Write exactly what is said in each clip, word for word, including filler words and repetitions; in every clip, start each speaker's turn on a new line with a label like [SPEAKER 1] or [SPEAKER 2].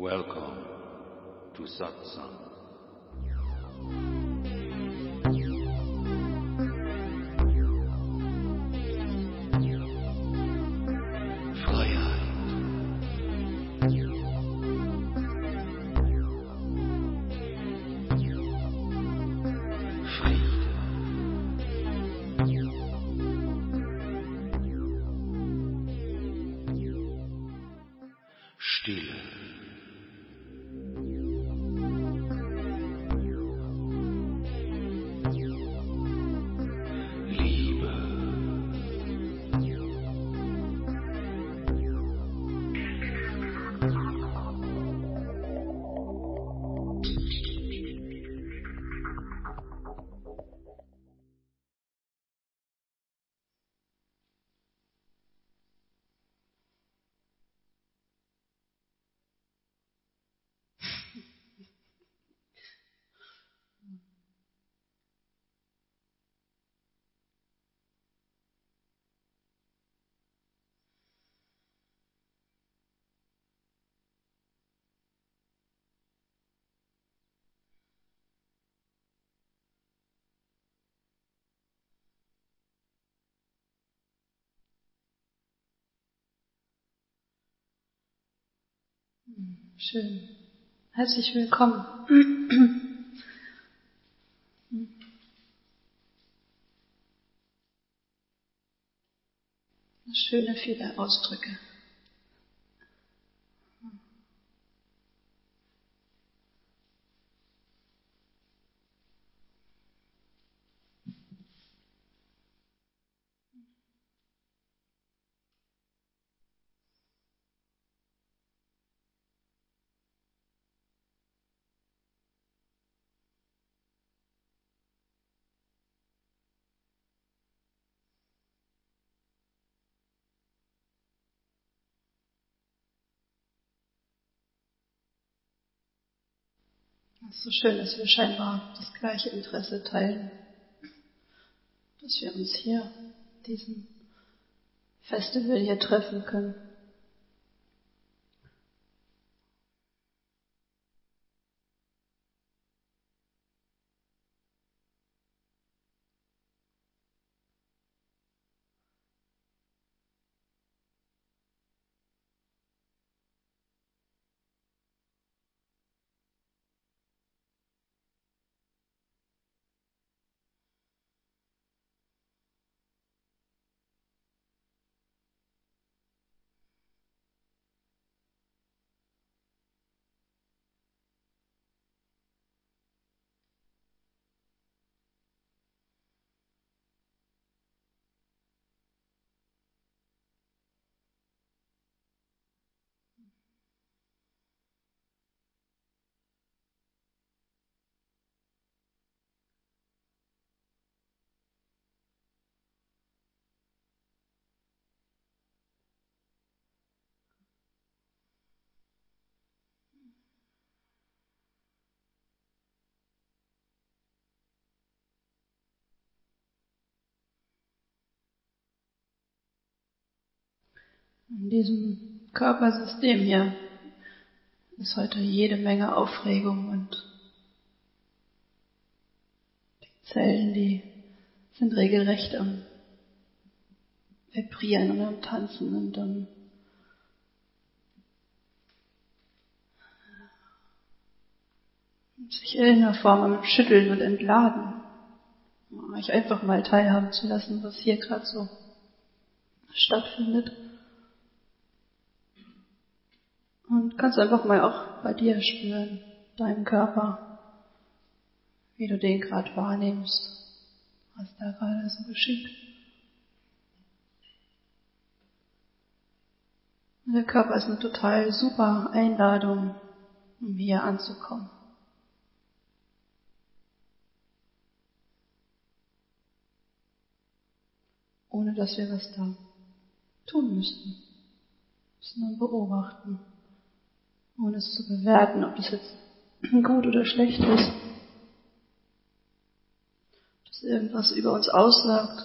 [SPEAKER 1] Welcome to Satsang. Freiheit. Friede. Stille. Liebe.
[SPEAKER 2] Schön. Herzlich willkommen. Schöne, viele Ausdrücke. Es ist so schön, dass wir scheinbar das gleiche Interesse teilen, dass wir uns hier diesem Festival hier treffen können. In diesem Körpersystem hier ist heute jede Menge Aufregung und die Zellen, die sind regelrecht am Vibrieren und am Tanzen und am sich in irgendeiner Form am Schütteln und Entladen. Euch einfach mal teilhaben zu lassen, was hier gerade so stattfindet. Und kannst einfach mal auch bei dir spüren, deinen Körper, wie du den gerade wahrnimmst, was da gerade so geschieht. Und der Körper ist eine total super Einladung, um hier anzukommen. Ohne dass wir was da tun müssten. Wir müssen nur beobachten, ohne es zu bewerten, ob das jetzt gut oder schlecht ist. Ob das irgendwas über uns aussagt.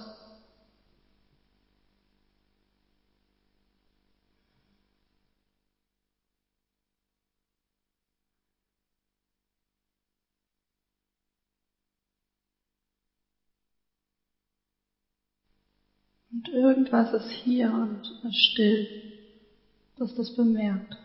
[SPEAKER 2] Und irgendwas ist hier und ist still, das das bemerkt.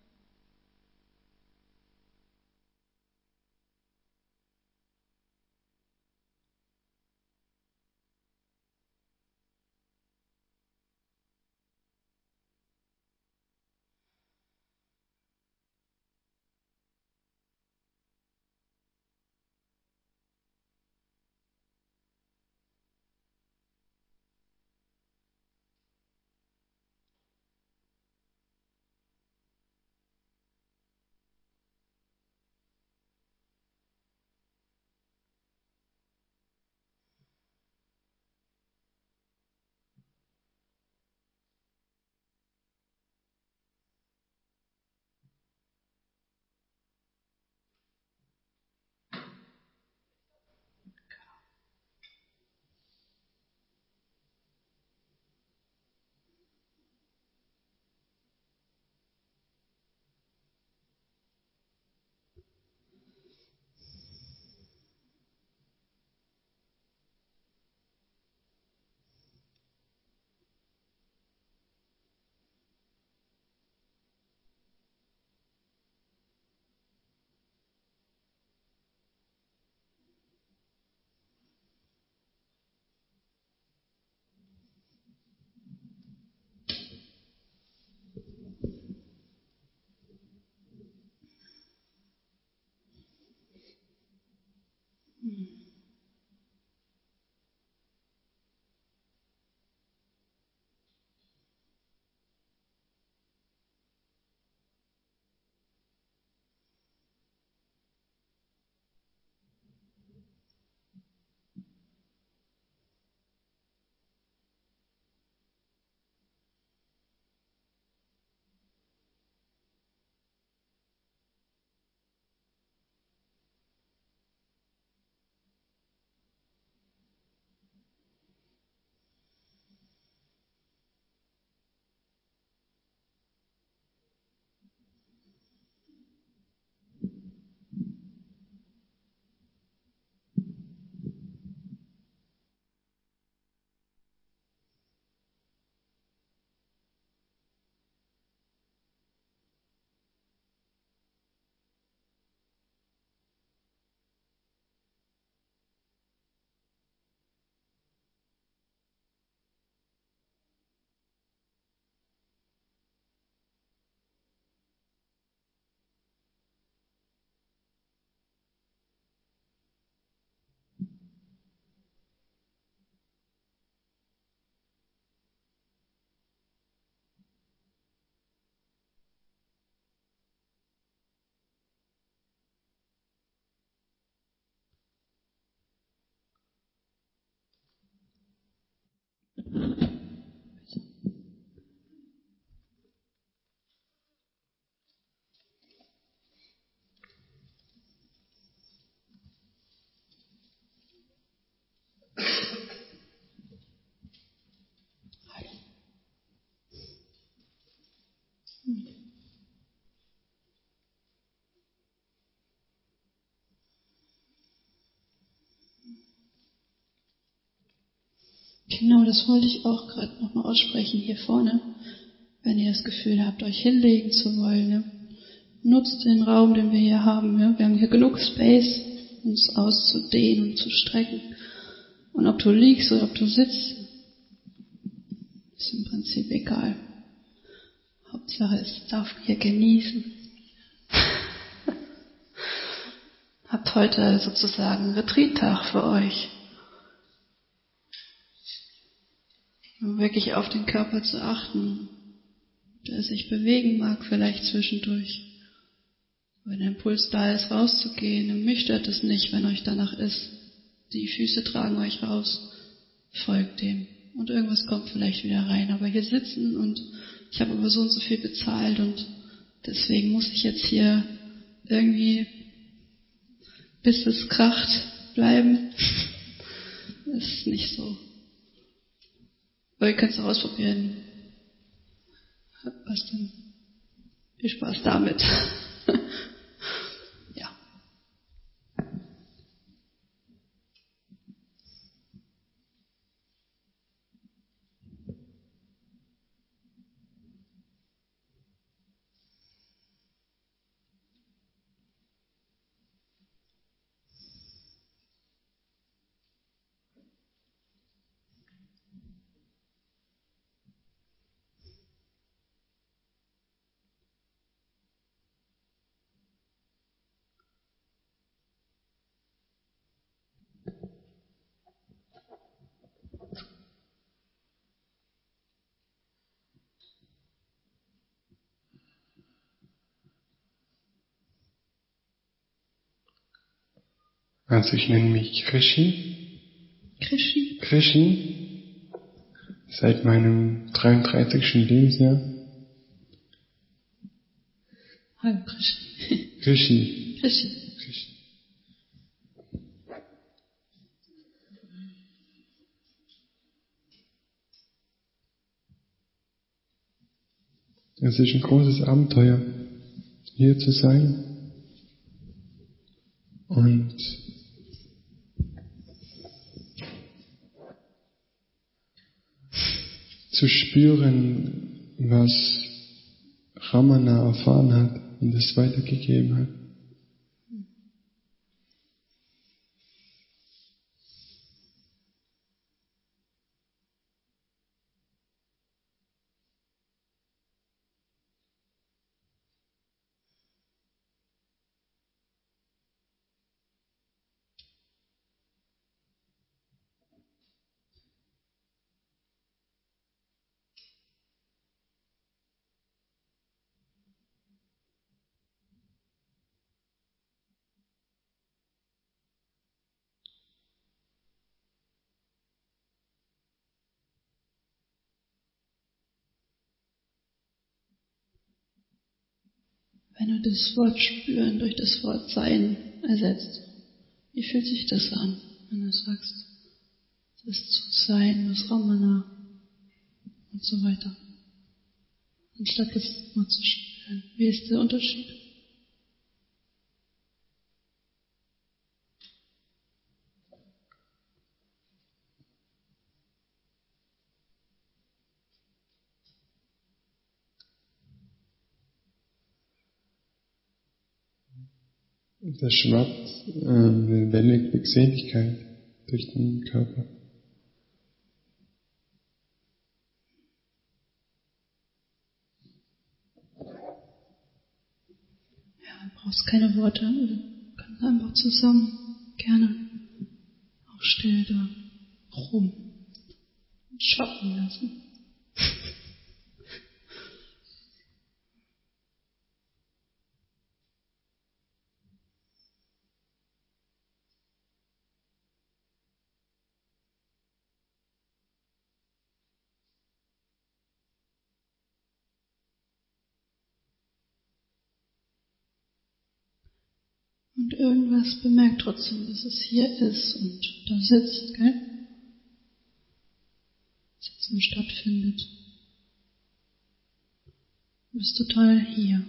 [SPEAKER 2] Genau, das wollte ich auch gerade nochmal aussprechen hier vorne. Wenn ihr das Gefühl habt, euch hinlegen zu wollen, ja, nutzt den Raum, den wir hier haben. Ja. Wir haben hier genug Space, uns auszudehnen und zu strecken. Und ob du liegst oder ob du sitzt, ist im Prinzip egal. Hauptsache, es darf hier genießen. Habt heute sozusagen einen Retreat-Tag für euch. Um wirklich auf den Körper zu achten, der sich bewegen mag, vielleicht zwischendurch. Wenn der Impuls da ist, rauszugehen, dann mich stört es nicht, wenn euch danach ist. Die Füße tragen euch raus, folgt dem. Und irgendwas kommt vielleicht wieder rein. Aber hier sitzen und ich habe aber so und so viel bezahlt und deswegen muss ich jetzt hier irgendwie, bis es kracht, bleiben. Das ist nicht so. Aber ihr könnt es auch ausprobieren. Was denn? Viel Spaß damit. Ja.
[SPEAKER 3] Also ich nenne mich Krishi.
[SPEAKER 2] Krishi.
[SPEAKER 3] Krishi. Seit meinem dreiunddreißigsten Lebensjahr.
[SPEAKER 2] Hallo Krishi.
[SPEAKER 3] Krishi.
[SPEAKER 2] Krishi.
[SPEAKER 3] Krishi. Es ist ein großes Abenteuer, hier zu sein und zu spüren, was Ramana erfahren hat und es weitergegeben hat.
[SPEAKER 2] Wenn du das Wort spüren durch das Wort sein ersetzt, wie fühlt sich das an, wenn du sagst, es ist zu sein, was Ramana und so weiter, anstatt das nur zu spüren? Wie ist der Unterschied?
[SPEAKER 3] Da schwappt äh, eine Welle Glückseligkeit durch den Körper.
[SPEAKER 2] Ja, du brauchst keine Worte, du kannst einfach zusammen gerne auch still da rum und schwappen lassen. Und irgendwas bemerkt trotzdem, dass es hier ist und da sitzt, gell? Sitzen stattfindet. Du bist total hier.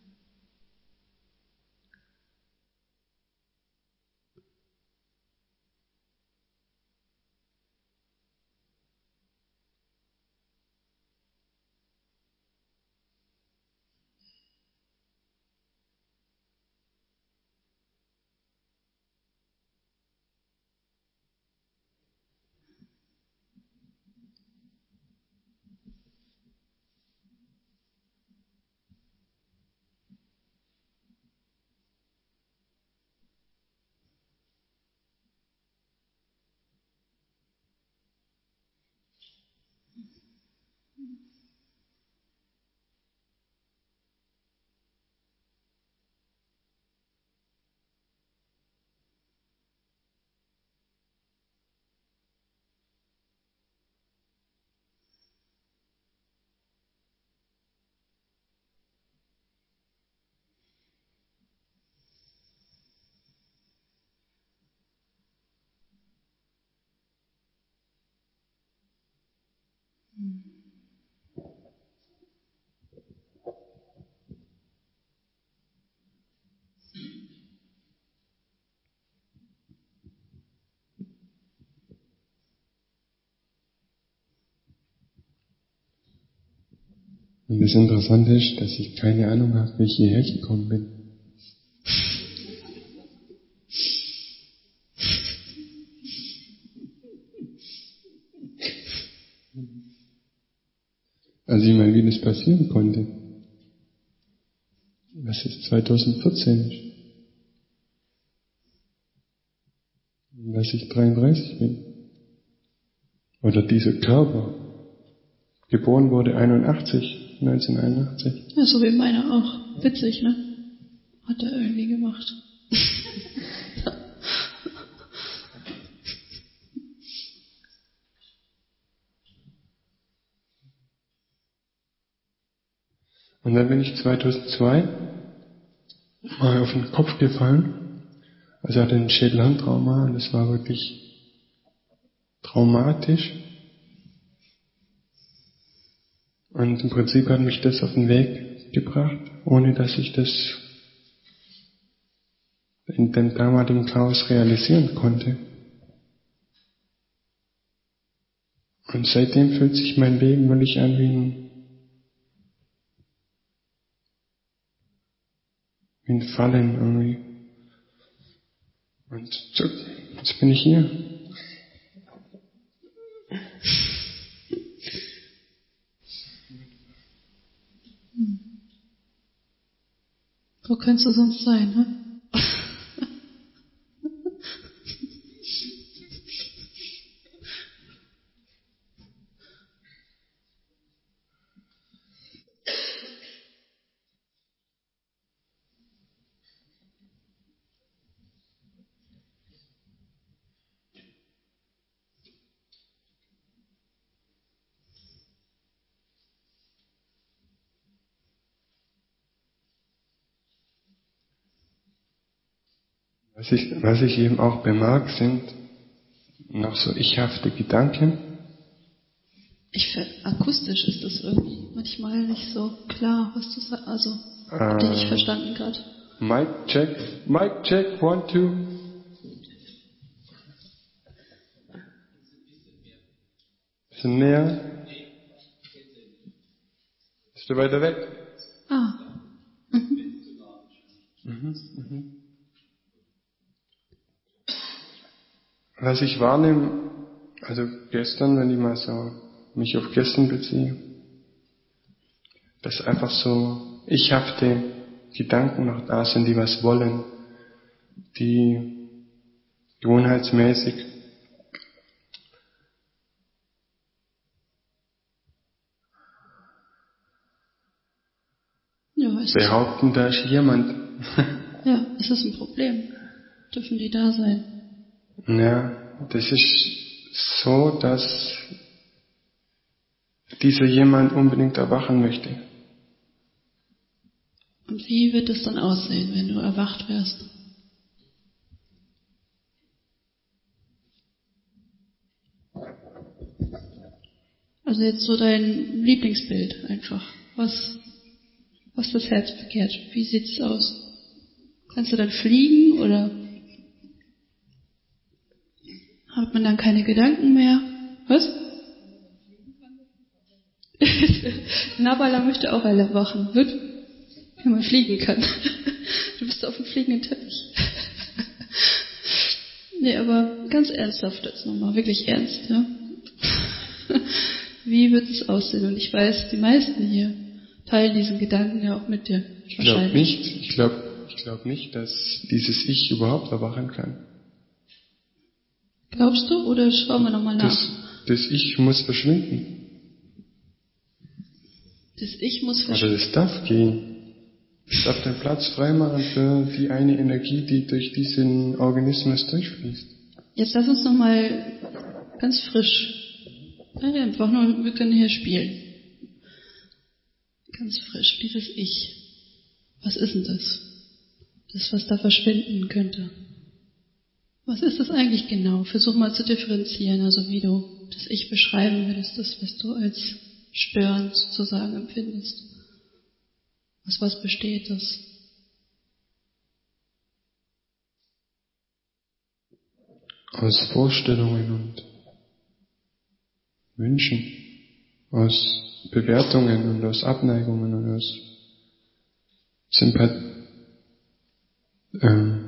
[SPEAKER 3] Und das Interessante ist, dass ich keine Ahnung habe, wie ich hierher gekommen bin. Also ich meine, wie das passieren konnte. Was ist zweitausendvierzehn ist. Dass ich dreiunddreißig bin. Oder dieser Körper. Geboren wurde einundachtzig, neunzehnhunderteinundachtzig.
[SPEAKER 2] Ja, so wie meiner auch. Witzig, ne? Hat er irgendwie gemacht.
[SPEAKER 3] Und dann bin ich zweitausendzwei mal auf den Kopf gefallen. Also ich hatte ein Schädelhirntrauma und das war wirklich traumatisch. Und im Prinzip hat mich das auf den Weg gebracht, ohne dass ich das in dem damaligen Chaos realisieren konnte. Und seitdem fühlt sich mein Leben wirklich an wie ein, wie ein Fallen irgendwie. Und so, jetzt bin ich hier.
[SPEAKER 2] Wo könntest du sonst sein, ne?
[SPEAKER 3] Was ich, was ich eben auch bemerke, sind noch so ichhafte Gedanken.
[SPEAKER 2] Ich find, akustisch ist das irgendwie manchmal nicht so klar, was du sagst. Also, hab dich nicht
[SPEAKER 3] Äh,
[SPEAKER 2] verstanden gerade.
[SPEAKER 3] Mic check, Mic check, one, two. Bisschen näher. Bist du weiter weg?
[SPEAKER 2] Ah.
[SPEAKER 3] Mhm, mhm. Was ich wahrnehme, also gestern, wenn ich mal so mich auf gestern beziehe, dass einfach so ichhafte Gedanken noch da sind, die was wollen, die gewohnheitsmäßig
[SPEAKER 2] Ja, ist
[SPEAKER 3] behaupten, da ist jemand.
[SPEAKER 2] Ja, ist das ein Problem? Dürfen die da sein?
[SPEAKER 3] Ja, das ist so, dass dieser jemand unbedingt erwachen möchte.
[SPEAKER 2] Und wie wird es dann aussehen, wenn du erwacht wärst? Also jetzt so dein Lieblingsbild einfach. Was, was das Herz begehrt. Wie sieht's aus? Kannst du dann fliegen oder hat man dann keine Gedanken mehr? Was? Nabala möchte auch alle wachen. Wird? Wenn man fliegen kann. Du bist auf dem fliegenden Teppich. Nee, aber ganz ernsthaft jetzt nochmal. Wirklich ernst, ja? Wie wird es aussehen? Und ich weiß, die meisten hier teilen diesen Gedanken ja auch mit dir.
[SPEAKER 3] Ich glaube nicht, ich glaube ich glaub nicht, dass dieses Ich überhaupt erwachen kann.
[SPEAKER 2] Glaubst du? Oder schauen wir nochmal nach?
[SPEAKER 3] Das, das Ich muss verschwinden.
[SPEAKER 2] Das Ich muss
[SPEAKER 3] Aber
[SPEAKER 2] verschwinden.
[SPEAKER 3] das darf gehen. Es darf den Platz freimachen für die eine Energie, die durch diesen Organismus durchfließt.
[SPEAKER 2] Jetzt lass uns nochmal ganz frisch, einfach nur, wir können hier spielen. Ganz frisch, dieses Ich. Was ist denn das? Das, was da verschwinden könnte. Was ist das eigentlich genau? Versuch mal zu differenzieren, also wie du das Ich beschreiben würdest, das, was du als störend sozusagen empfindest. Aus was besteht das?
[SPEAKER 3] Aus Vorstellungen und Wünschen, aus Bewertungen und aus Abneigungen und aus Sympathie. Ähm,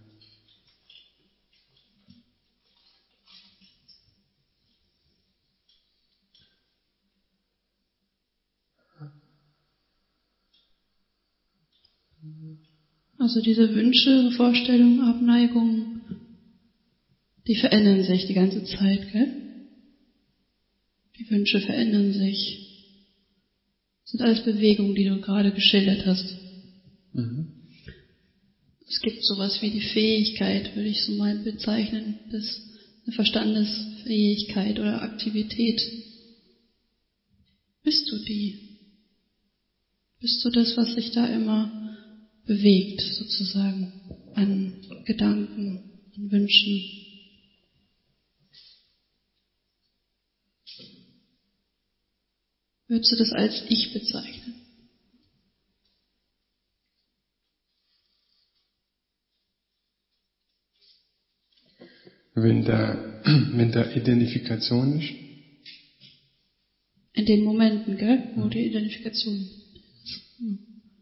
[SPEAKER 2] Also diese Wünsche, Vorstellungen, Abneigungen, die verändern sich die ganze Zeit, gell? Die Wünsche verändern sich. Das sind alles Bewegungen, die du gerade geschildert hast.
[SPEAKER 3] mhm.
[SPEAKER 2] Es gibt sowas wie die Fähigkeit, würde ich so mal bezeichnen, das eine Verstandesfähigkeit oder Aktivität. Bist du die? bist du das, was sich da immer bewegt, sozusagen, an Gedanken, an Wünschen. Würdest du das als Ich bezeichnen?
[SPEAKER 3] Wenn da, wenn da Identifikation ist?
[SPEAKER 2] In den Momenten, gell, wo die Identifikation ist. Hm.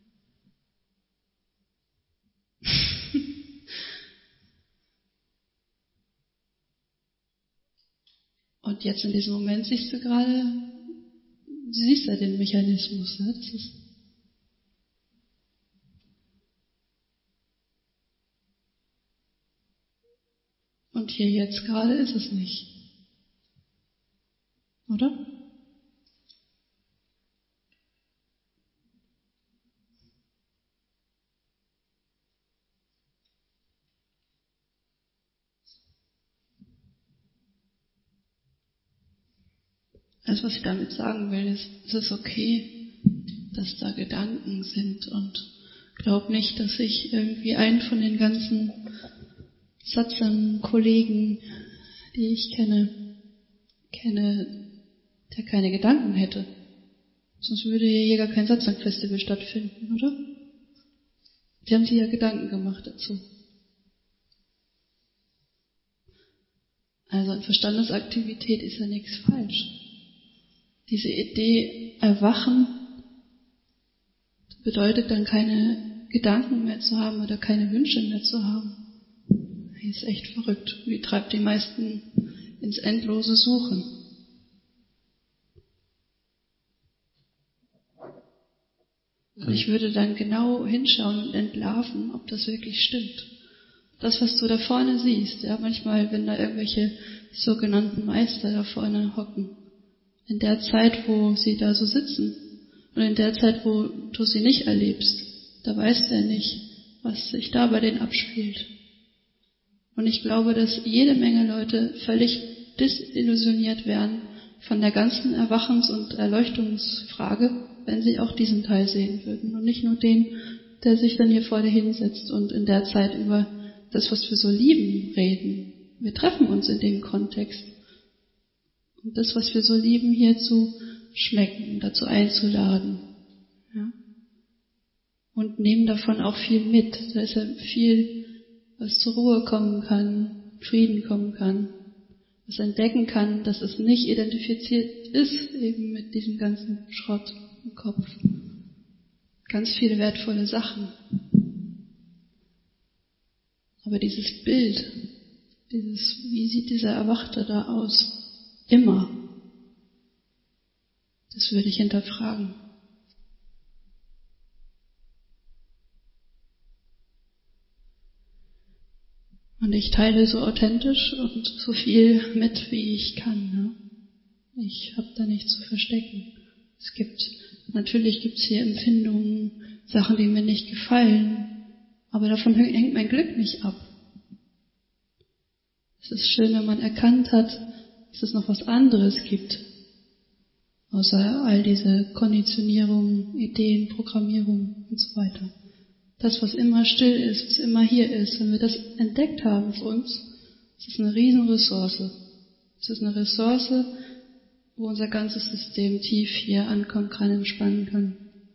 [SPEAKER 2] Und jetzt in diesem Moment siehst du gerade, du siehst ja den Mechanismus, ne? Das ist und hier jetzt gerade ist es nicht. Oder? Also was ich damit sagen will, ist, es ist okay, dass da Gedanken sind und glaub nicht, dass ich irgendwie einen von den ganzen Satsang-Kollegen, die ich kenne, kenne, der keine Gedanken hätte. Sonst würde hier gar kein Satsang-Festival stattfinden, oder? Die haben sich ja Gedanken gemacht dazu. Also an Verstandesaktivität ist ja nichts falsch. Diese Idee erwachen bedeutet dann keine Gedanken mehr zu haben oder keine Wünsche mehr zu haben. Die ist echt verrückt. Die treibt die meisten ins endlose Suchen. Und ich würde dann genau hinschauen und entlarven, ob das wirklich stimmt. Das, was du da vorne siehst, ja, manchmal, wenn da irgendwelche sogenannten Meister da vorne hocken, in der Zeit, wo sie da so sitzen und in der Zeit, wo du sie nicht erlebst, da weißt du ja nicht, was sich da bei denen abspielt. Und ich glaube, dass jede Menge Leute völlig desillusioniert werden von der ganzen Erwachens- und Erleuchtungsfrage, wenn sie auch diesen Teil sehen würden und nicht nur den, der sich dann hier vor dir hinsetzt und in der Zeit über das, was wir so lieben, reden. Wir treffen uns in dem Kontext. Und das, was wir so lieben, hier zu schmecken, dazu einzuladen. Ja? Und nehmen davon auch viel mit. Da ist ja viel, was zur Ruhe kommen kann, Frieden kommen kann, was entdecken kann, dass es nicht identifiziert ist, eben mit diesem ganzen Schrott im Kopf. Ganz viele wertvolle Sachen. Aber dieses Bild, dieses, wie sieht dieser Erwachte da aus? Immer. Das würde ich hinterfragen. Und ich teile so authentisch und so viel mit, wie ich kann. Ne? Ich habe da nichts zu verstecken. Es gibt, natürlich gibt es hier Empfindungen, Sachen, die mir nicht gefallen, aber davon hängt mein Glück nicht ab. Es ist schön, wenn man erkannt hat, dass es noch was anderes gibt, außer all diese Konditionierungen, Ideen, Programmierungen und so weiter. Das, was immer still ist, was immer hier ist, wenn wir das entdeckt haben für uns, das ist eine Riesenressource. Es ist eine Ressource, wo unser ganzes System tief hier ankommen kann, entspannen kann.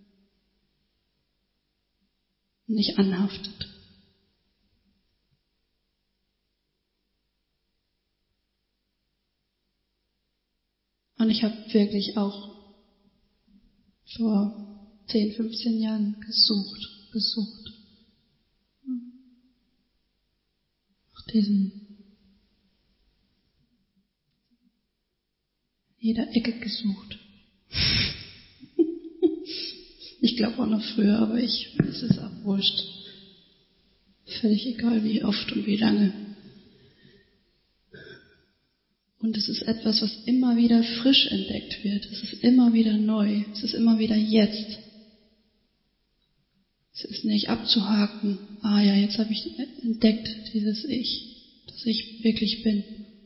[SPEAKER 2] Und nicht anhaftet. Und ich habe wirklich auch vor zehn, fünfzehn Jahren gesucht, gesucht. Nach diesem, jeder Ecke gesucht. Ich glaube auch noch früher, aber ich, es ist auch wurscht. Völlig egal, wie oft und wie lange. Und es ist etwas, was immer wieder frisch entdeckt wird. Es ist immer wieder neu. Es ist immer wieder jetzt. Es ist nicht abzuhaken. Ah ja, jetzt habe ich entdeckt dieses Ich, das ich wirklich bin.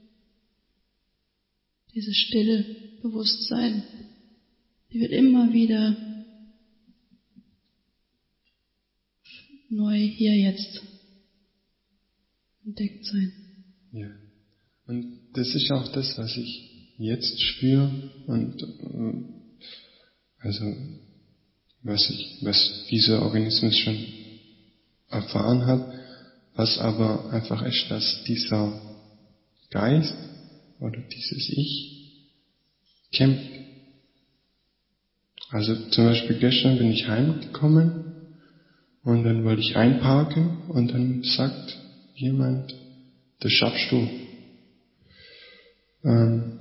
[SPEAKER 2] Dieses stille Bewusstsein, die wird immer wieder neu hier jetzt entdeckt sein.
[SPEAKER 3] Ja. Und das ist auch das, was ich jetzt spüre und äh, also was ich, was dieser Organismus schon erfahren hat, was aber einfach ist, dass dieser Geist oder dieses Ich kämpft. Also zum Beispiel gestern bin ich heimgekommen und dann wollte ich einparken und dann sagt jemand, das schaffst du. Ähm,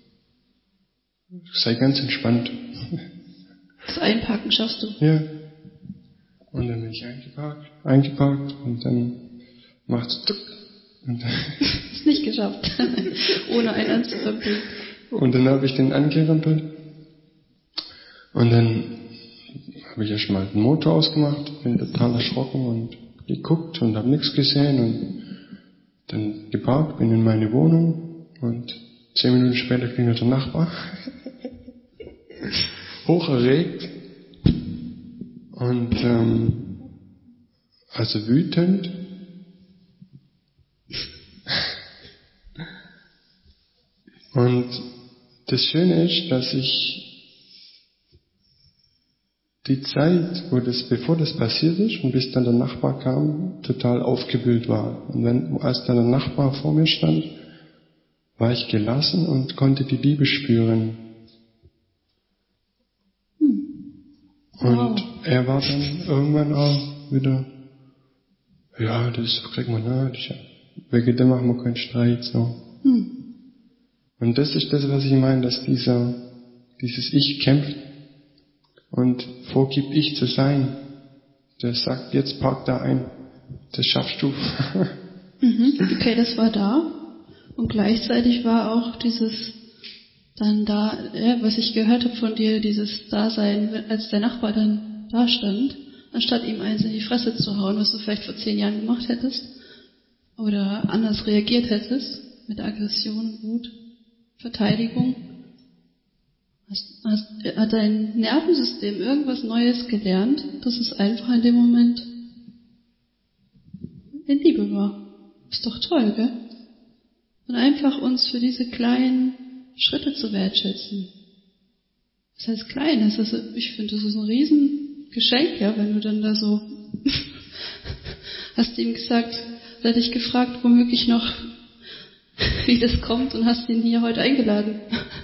[SPEAKER 3] sei ganz entspannt.
[SPEAKER 2] Das Einparken schaffst du?
[SPEAKER 3] Ja. Und dann bin ich eingeparkt, eingeparkt und dann macht es tuck. Und dann
[SPEAKER 2] Ist nicht geschafft. Ohne einen anzurempeln.
[SPEAKER 3] Und dann habe ich den angerempelt. Und dann habe ich erstmal den Motor ausgemacht, bin total erschrocken und geguckt und habe nichts gesehen und dann geparkt, bin in meine Wohnung und zehn Minuten später klingelt der Nachbar. Hoch erregt und ähm, also wütend. Und das Schöne ist, dass ich die Zeit, wo das, bevor das passiert ist und bis dann der Nachbar kam, total aufgewühlt war. Und wenn, als dann der Nachbar vor mir stand, war ich gelassen und konnte die Liebe spüren.
[SPEAKER 2] Hm. Wow.
[SPEAKER 3] Und er war dann irgendwann auch wieder, ja, das kriegen wir nach, wegen dem machen wir keinen Streit, so.
[SPEAKER 2] Hm.
[SPEAKER 3] Und das ist das, was ich meine, dass dieser, dieses Ich kämpft und vorgibt, ich zu sein. Der sagt, jetzt park da ein. Das schaffst du.
[SPEAKER 2] Mhm. Okay, das war da. Und gleichzeitig war auch dieses dann da, ja, was ich gehört habe von dir, dieses Dasein, als der Nachbar dann da stand, anstatt ihm eins in die Fresse zu hauen, was du vielleicht vor zehn Jahren gemacht hättest oder anders reagiert hättest, mit Aggression und Wut, Verteidigung. Hast, hast, hat dein Nervensystem irgendwas Neues gelernt, dass es einfach in dem Moment in Liebe war. Ist doch toll, gell? Und einfach uns für diese kleinen Schritte zu wertschätzen. Das heißt klein, das ist, ich finde, das ist ein Riesengeschenk, ja, wenn du dann da so hast ihm gesagt, er hat dich gefragt, womöglich noch, wie das kommt und hast ihn hier heute eingeladen.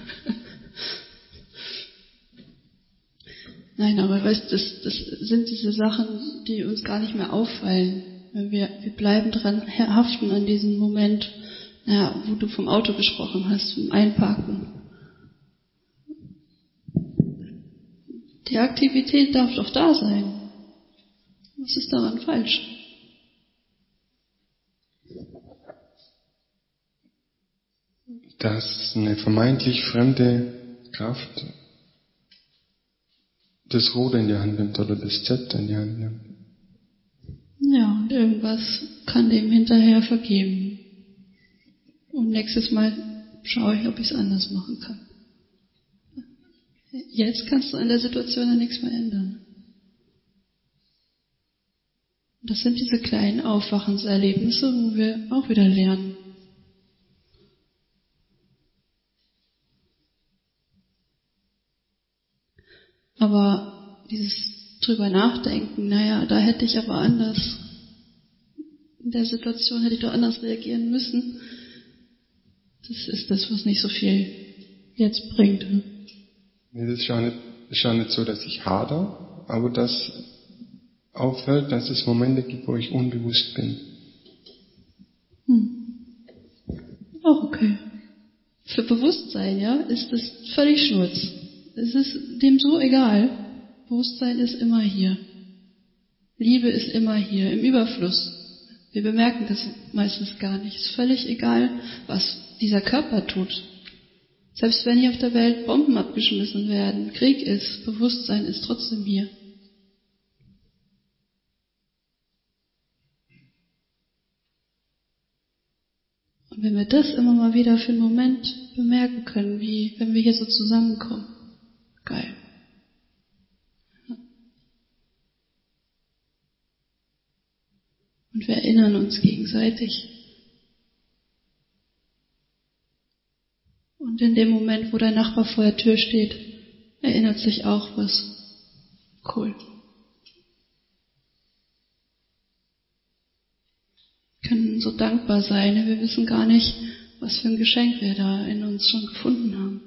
[SPEAKER 2] Nein, aber weißt, das, das sind diese Sachen, die uns gar nicht mehr auffallen. Wir, wir bleiben dran haften an diesem Moment, ja, wo du vom Auto gesprochen hast, vom Einparken. Die Aktivität darf doch da sein. Was ist daran falsch?
[SPEAKER 3] Dass eine vermeintlich fremde Kraft das Ruder in die Hand nimmt oder das Zepter in die Hand nimmt.
[SPEAKER 2] Ja, und irgendwas kann dem hinterher vergeben. Und nächstes Mal schaue ich, ob ich es anders machen kann. Jetzt kannst du an der Situation ja nichts mehr ändern. Das sind diese kleinen Aufwachenserlebnisse, wo wir auch wieder lernen. Aber dieses drüber nachdenken, naja, da hätte ich aber anders, in der Situation hätte ich doch anders reagieren müssen, das ist das, was nicht so viel jetzt bringt.
[SPEAKER 3] Nee, das ist auch nicht, ist auch nicht so, dass ich hader, aber dass auffällt, dass es Momente gibt, wo ich unbewusst bin.
[SPEAKER 2] Hm. Auch okay. Für Bewusstsein, ja, ist das völlig Schnurz. Es ist dem so egal. Bewusstsein ist immer hier. Liebe ist immer hier, im Überfluss. Wir bemerken das meistens gar nicht. Es ist völlig egal, was dieser Körper tut. Selbst wenn hier auf der Welt Bomben abgeschmissen werden, Krieg ist, Bewusstsein ist trotzdem hier. Und wenn wir das immer mal wieder für einen Moment bemerken können, wie wenn wir hier so zusammenkommen, geil. Und wir erinnern uns gegenseitig. Und in dem Moment, wo dein Nachbar vor der Tür steht, erinnert sich auch was. Cool. Wir können so dankbar sein. Wir wissen gar nicht, was für ein Geschenk wir da in uns schon gefunden haben.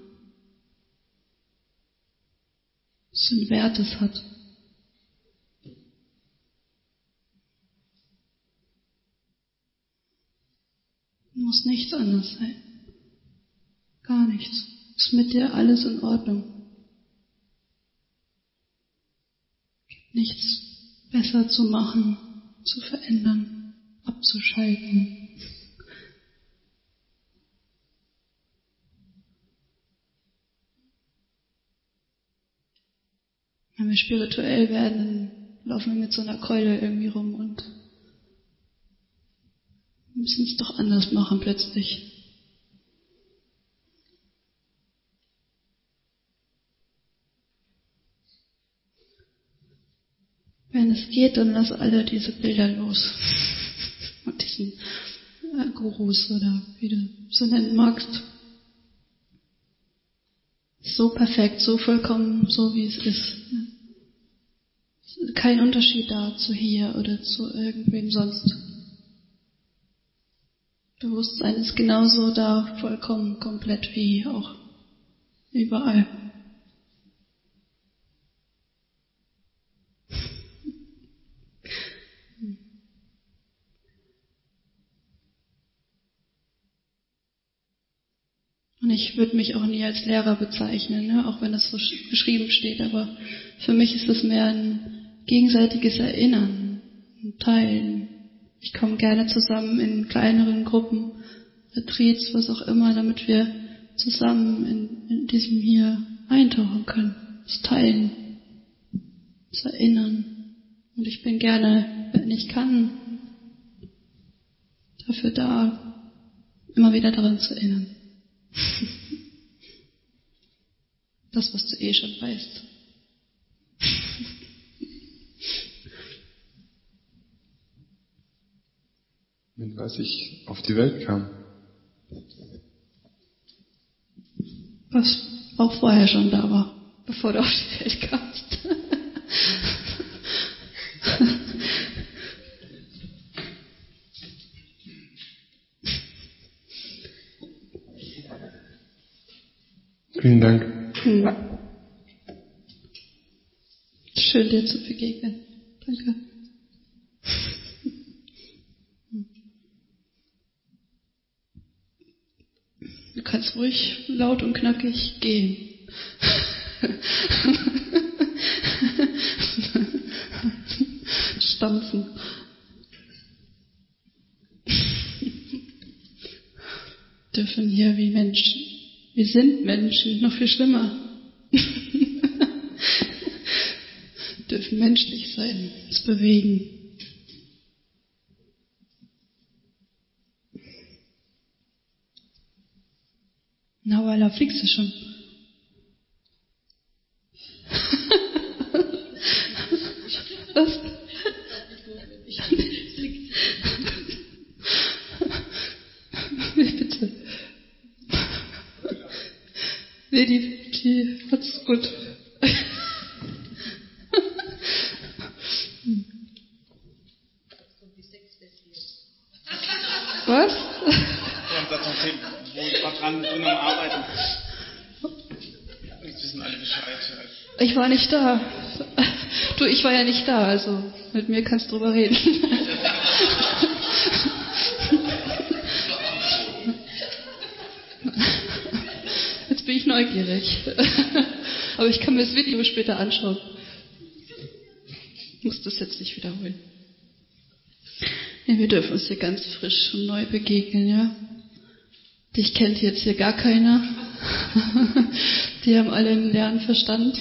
[SPEAKER 2] Was für einen Wert es hat. Muss nichts anders sein. Gar nichts. Ist mit dir alles in Ordnung. Gibt nichts besser zu machen, zu verändern, abzuschalten. Wenn wir spirituell werden, dann laufen wir mit so einer Keule irgendwie rum und müssen es doch anders machen plötzlich. Wenn es geht, dann lass alle diese Bilder los. Und diesen äh, Gurus oder wie du so nennen magst. So perfekt, so vollkommen, so wie es ist. Kein Unterschied da zu hier oder zu irgendwem sonst. Bewusstsein ist genauso da, vollkommen, komplett wie auch überall. Und ich würde mich auch nie als Lehrer bezeichnen, ne? Auch wenn das so geschrieben steht, aber für mich ist es mehr ein gegenseitiges Erinnern, ein Teilen. Ich komme gerne zusammen in kleineren Gruppen, Retreats, was auch immer, damit wir zusammen in, in diesem hier eintauchen können, das Teilen, das Erinnern. Und ich bin gerne, wenn ich kann, dafür da, immer wieder daran zu erinnern. Das, was du eh schon weißt.
[SPEAKER 3] Mit was ich auf die Welt kam.
[SPEAKER 2] Was auch vorher schon da war, bevor du auf die Welt kamst.
[SPEAKER 3] Vielen Dank.
[SPEAKER 2] Hm. Schön, dir zu begegnen. Danke. Du kannst ruhig laut und knackig gehen. Stampfen. Dürfen hier wie Menschen. Wir sind Menschen, noch viel schlimmer. Dürfen menschlich sein, uns bewegen. Na, weil da fliegst du schon. Was? Nee, bitte. Nee, die, die hat's gut. Was?
[SPEAKER 4] Das noch Themen, wo ich gerade dran bin am Arbeiten. Jetzt wissen alle Bescheid.
[SPEAKER 2] Ich war nicht da. Du, ich war ja nicht da, also mit mir kannst du drüber reden. Jetzt bin ich neugierig. Aber ich kann mir das Video später anschauen. Ich muss das jetzt nicht wiederholen. Ja, wir dürfen uns hier ganz frisch und neu begegnen, ja. Dich kennt jetzt hier gar keiner. Die haben alle einen leeren Verstand.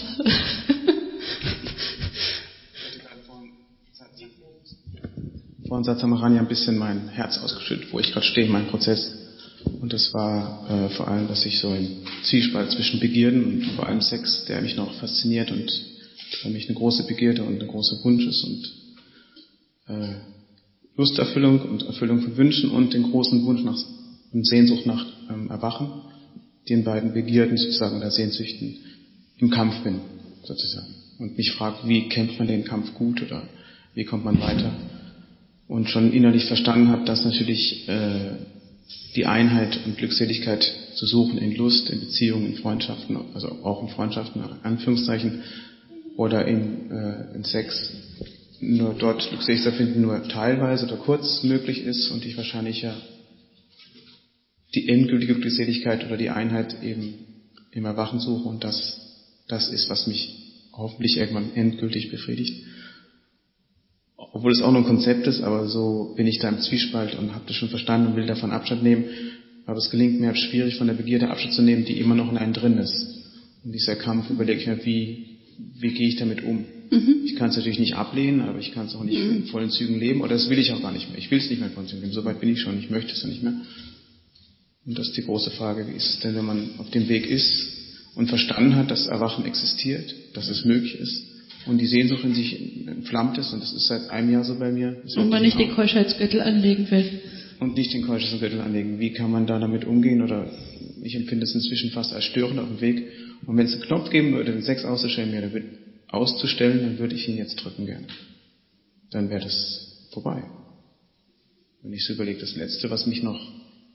[SPEAKER 4] Vorhin hat Samarani ein bisschen mein Herz ausgeschüttet, wo ich gerade stehe in meinem Prozess. Und das war äh, vor allem, dass ich so im Zwiespalt zwischen Begierden und vor allem Sex, der mich noch fasziniert und für mich eine große Begierde und ein großer Wunsch ist und äh, Lusterfüllung und Erfüllung von Wünschen und den großen Wunsch nach und Sehnsucht nach ähm, Erwachen, den beiden Begierden sozusagen oder Sehnsüchten im Kampf bin, sozusagen. Und mich frage, wie kämpft man den Kampf gut oder wie kommt man weiter? Und schon innerlich verstanden habe, dass natürlich äh, die Einheit und Glückseligkeit zu suchen in Lust, in Beziehungen, in Freundschaften, also auch in Freundschaften, in Anführungszeichen, oder in, äh, in Sex, nur dort Glückseligkeit finden nur teilweise oder kurz möglich ist und ich wahrscheinlich ja die endgültige Glückseligkeit oder die Einheit eben im Erwachen suche und das, das ist, was mich hoffentlich irgendwann endgültig befriedigt. Obwohl es auch nur ein Konzept ist, aber so bin ich da im Zwiespalt und habe das schon verstanden und will davon Abstand nehmen. Aber es gelingt mir halt schwierig, von der Begierde Abstand zu nehmen, die immer noch in einem drin ist. Und dieser Kampf überlege ich mir, wie, wie gehe ich damit um? Mhm. Ich kann es natürlich nicht ablehnen, aber ich kann es auch nicht mhm. in vollen Zügen leben. Oder das will ich auch gar nicht mehr. Ich will es nicht mehr in vollen Zügen leben. Soweit bin ich schon. Ich möchte es ja nicht mehr. Und das ist die große Frage, wie ist es denn, wenn man auf dem Weg ist und verstanden hat, dass Erwachen existiert, dass es möglich ist und die Sehnsucht in sich entflammt ist und das ist seit einem Jahr so bei mir.
[SPEAKER 2] Und man nicht den Keuschheitsgürtel anlegen will.
[SPEAKER 4] Und nicht den Keuschheitsgürtel anlegen. Wie kann man da damit umgehen? Oder ich empfinde es inzwischen fast als störend auf dem Weg. Und wenn es einen Knopf geben würde, den Sex auszustellen, mir damit auszustellen, dann würde ich ihn jetzt drücken gerne. Dann wäre das vorbei. Wenn ich so überlege, das Letzte, was mich noch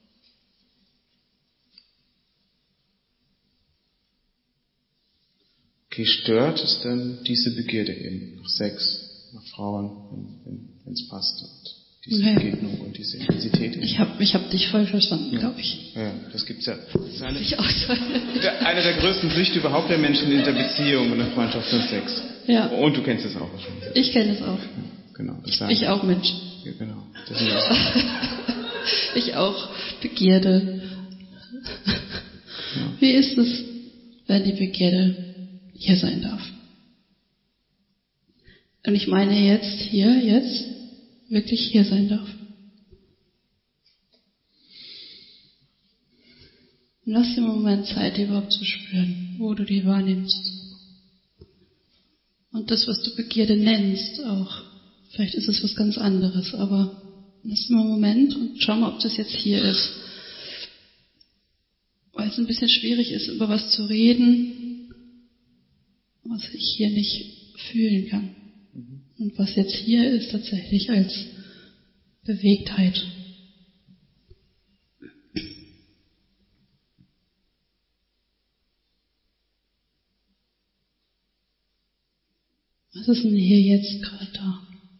[SPEAKER 4] okay, stört, ist dann diese Begierde eben nach Sex, nach Frauen, wenn es passt. Und diese okay. Begegnung und diese Intensität.
[SPEAKER 2] Ich habe ich hab dich voll verstanden, ja. glaube ich.
[SPEAKER 4] Ja, das gibt's ja. Das ist eine, ich auch der, eine der größten Süchte überhaupt der Menschen in der Beziehung und der Freundschaft und Sex.
[SPEAKER 2] Ja.
[SPEAKER 4] Und du kennst es auch wahrscheinlich.
[SPEAKER 2] Ich kenne es auch. Ja,
[SPEAKER 4] genau. Das
[SPEAKER 2] ich, ich auch, Mensch.
[SPEAKER 4] Ja, genau. Das sind das.
[SPEAKER 2] Ich auch. Begierde. Ja. Wie ist es, wenn die Begierde hier sein darf? Und ich meine jetzt, hier, jetzt, wirklich hier sein darf. Und lass dir einen Moment Zeit, die überhaupt zu spüren, wo du die wahrnimmst. Und das, was du Begierde nennst, auch. Vielleicht ist es was ganz anderes, aber lass dir mal einen Moment und schau mal, ob das jetzt hier ist. Weil es ein bisschen schwierig ist, über was zu reden, was ich hier nicht fühlen kann. Und was jetzt hier ist, tatsächlich als Bewegtheit. Was ist denn hier jetzt gerade da?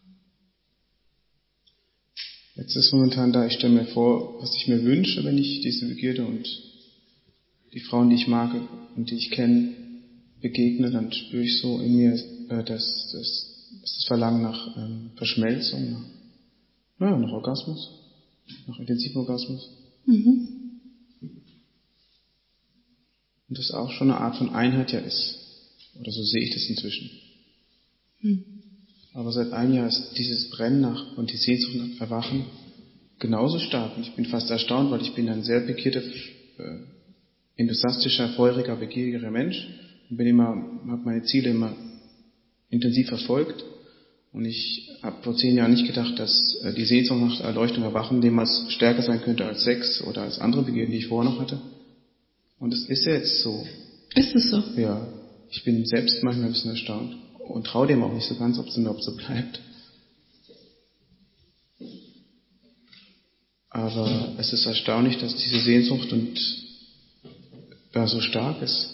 [SPEAKER 4] Jetzt ist momentan da, ich stelle mir vor, was ich mir wünsche, wenn ich diese Begierde und die Frauen, die ich mag und die ich kenne, begegne, dann spüre ich so in mir, äh, dass, dass das Verlangen nach ähm, Verschmelzung, nach, naja, nach Orgasmus, nach intensivem Orgasmus. Mhm. Und das auch schon eine Art von Einheit ja ist. Oder so sehe ich das inzwischen. Mhm. Aber seit einem Jahr ist dieses Brennen nach und die Sehnsucht nach Erwachen genauso stark. Und ich bin fast erstaunt, weil ich bin ein sehr begierter, äh, enthusiastischer, feuriger, begieriger Mensch und bin immer, habe meine Ziele immer intensiv verfolgt. Und ich habe vor zehn Jahren nicht gedacht, dass äh, die Sehnsucht nach Erleuchtung, Erwachen demals stärker sein könnte als Sex oder als andere Begierden, die ich vorher noch hatte. Und es ist jetzt so.
[SPEAKER 2] Ist es so?
[SPEAKER 4] Ja. Ich bin selbst manchmal ein bisschen erstaunt und traue dem auch nicht so ganz, ob es überhaupt so bleibt. Aber es ist erstaunlich, dass diese Sehnsucht und ja, so stark ist.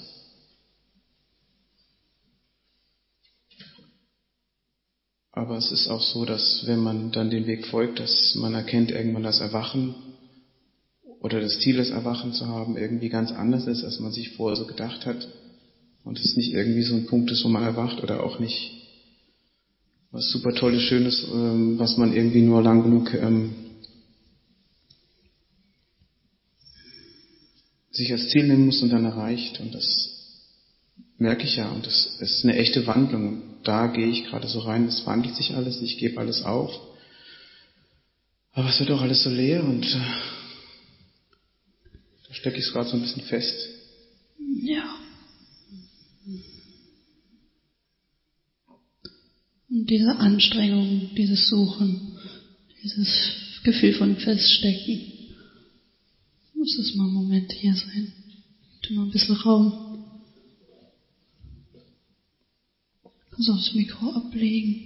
[SPEAKER 4] Aber es ist auch so, dass wenn man dann den Weg folgt, dass man erkennt, irgendwann das Erwachen oder das Ziel des Erwachens zu haben, irgendwie ganz anders ist, als man sich vorher so gedacht hat. Und es nicht irgendwie so ein Punkt ist, wo man erwacht oder auch nicht was super Tolles, Schönes, ähm, was man irgendwie nur lang genug ähm, sich als Ziel nehmen muss und dann erreicht. Und das merke ich ja. Und das ist eine echte Wandlung. Und da gehe ich gerade so rein. Es wandelt sich alles. Ich gebe alles auf. Aber es wird auch alles so leer und äh, da stecke ich es gerade so ein bisschen fest.
[SPEAKER 2] Ja. Und diese Anstrengung, dieses Suchen, Dieses Gefühl von Feststecken. Muss es mal einen Moment hier sein. Tu mal ein bisschen Raum. Kannst auch das Mikro ablegen.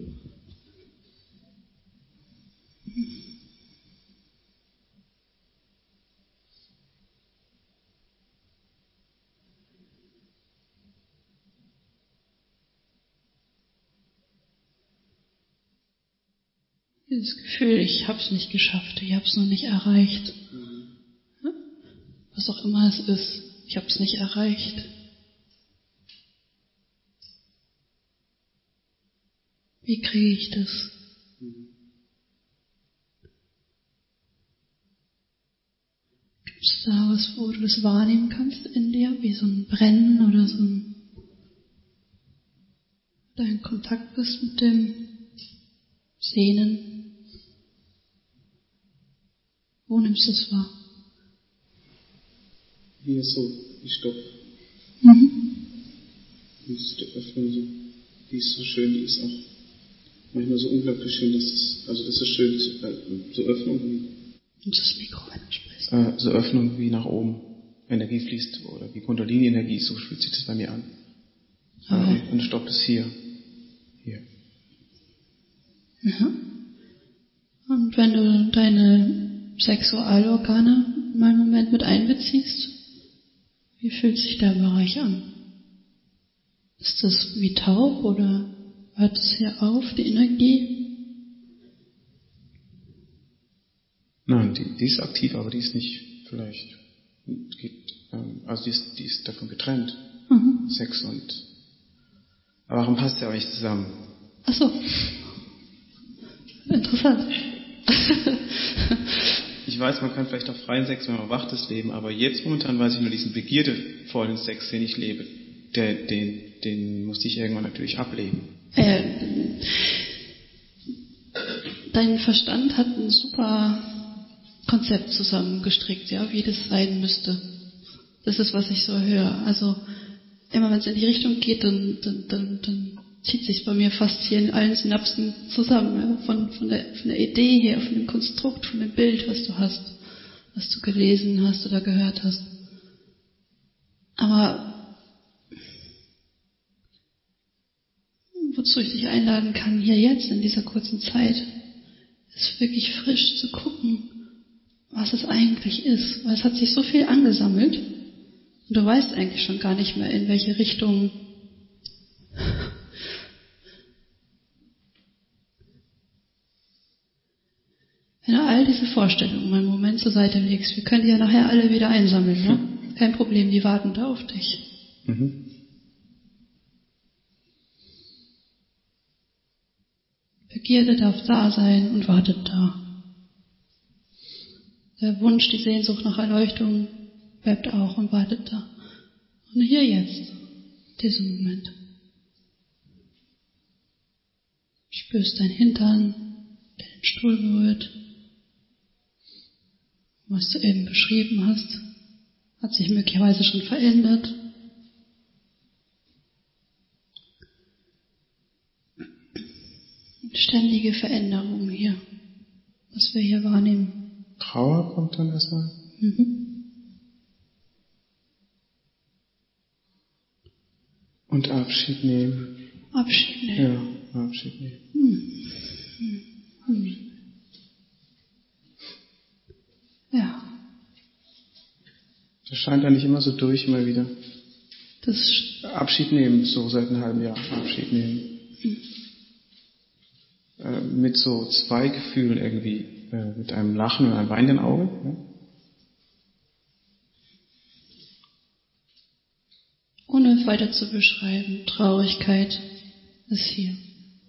[SPEAKER 2] Dieses Gefühl, ich hab's nicht geschafft, ich hab's noch nicht erreicht. Ja? Was auch immer es ist, ich hab's nicht erreicht. Wie kriege ich das? Gibt's da was, wo du das wahrnehmen kannst in dir, wie so ein Brennen oder so ein, da in Kontakt bist mit dem Sehnen? Wo nimmst du es wahr?
[SPEAKER 4] Hier ist so die Stoff.
[SPEAKER 2] Mhm.
[SPEAKER 4] Die ist die Öffnung so. Die ist so schön, die ist auch manchmal so unglaublich schön, dass es, also das ist schön, so, äh, so Öffnung wie.
[SPEAKER 2] Nimmst das Mikro, wenn du sprichst?
[SPEAKER 4] Äh, so Öffnung wie nach oben Energie fließt oder wie Kundalini-Energie, so fühlt sich das bei mir an.
[SPEAKER 2] Okay.
[SPEAKER 4] Äh, und der Stopp ist hier. Hier.
[SPEAKER 2] Ja. Und wenn du deine Sexualorgane mal einen Moment mit einbeziehst, wie fühlt sich der Bereich an? Ist das wie taub oder hört es hier auf, die Energie?
[SPEAKER 4] Nein, die, die ist aktiv, aber die ist nicht vielleicht, geht, ähm, also die ist, die ist davon getrennt.
[SPEAKER 2] Mhm.
[SPEAKER 4] Sex und, aber warum passt ja auch nicht zusammen?
[SPEAKER 2] Ach so. Interessant.
[SPEAKER 4] Ich weiß, man kann vielleicht auch freien Sex, wenn man erwacht ist, leben, aber jetzt momentan weiß ich nur diesen begierdevollen Sex, den ich lebe, der, den, den musste ich irgendwann natürlich ablegen.
[SPEAKER 2] Äh, dein Verstand hat ein super Konzept zusammengestrickt, ja, wie das sein müsste. Das ist, was ich so höre. Also immer wenn es in die Richtung geht, dann, dann, dann, dann zieht sich bei mir fast hier in allen Synapsen zusammen, ja? von, von, der, von der Idee her, von dem Konstrukt, von dem Bild, was du hast, was du gelesen hast oder gehört hast. Aber wozu ich dich einladen kann, hier jetzt in dieser kurzen Zeit, ist wirklich frisch zu gucken, was es eigentlich ist. Weil es hat sich so viel angesammelt und du weißt eigentlich schon gar nicht mehr, in welche Richtung wenn du all diese Vorstellungen mal einen Moment zur Seite legst, wir können die ja nachher alle wieder einsammeln, ne? Kein Problem, die warten da auf dich.
[SPEAKER 4] Mhm.
[SPEAKER 2] Begierde darf da sein und wartet da. Der Wunsch, die Sehnsucht nach Erleuchtung bleibt auch und wartet da. Und hier jetzt, diesen Moment. Spürst dein Hintern, der den Stuhl berührt. Was du eben beschrieben hast, hat sich möglicherweise schon verändert. Ständige Veränderung hier, was wir hier wahrnehmen.
[SPEAKER 4] Trauer kommt dann erstmal.
[SPEAKER 2] Mhm.
[SPEAKER 4] Und Abschied nehmen.
[SPEAKER 2] Abschied nehmen.
[SPEAKER 4] Ja, Abschied nehmen.
[SPEAKER 2] Hm. Hm. Ja.
[SPEAKER 4] Das scheint ja nicht immer so durch, immer wieder.
[SPEAKER 2] Das
[SPEAKER 4] Abschied nehmen, so seit einem halben Jahr. Abschied nehmen.
[SPEAKER 2] hm.
[SPEAKER 4] Äh, mit so zwei Gefühlen irgendwie. Äh, mit einem Lachen und einem weinenden Auge. Ja?
[SPEAKER 2] Ohne weiter zu beschreiben, Traurigkeit ist hier.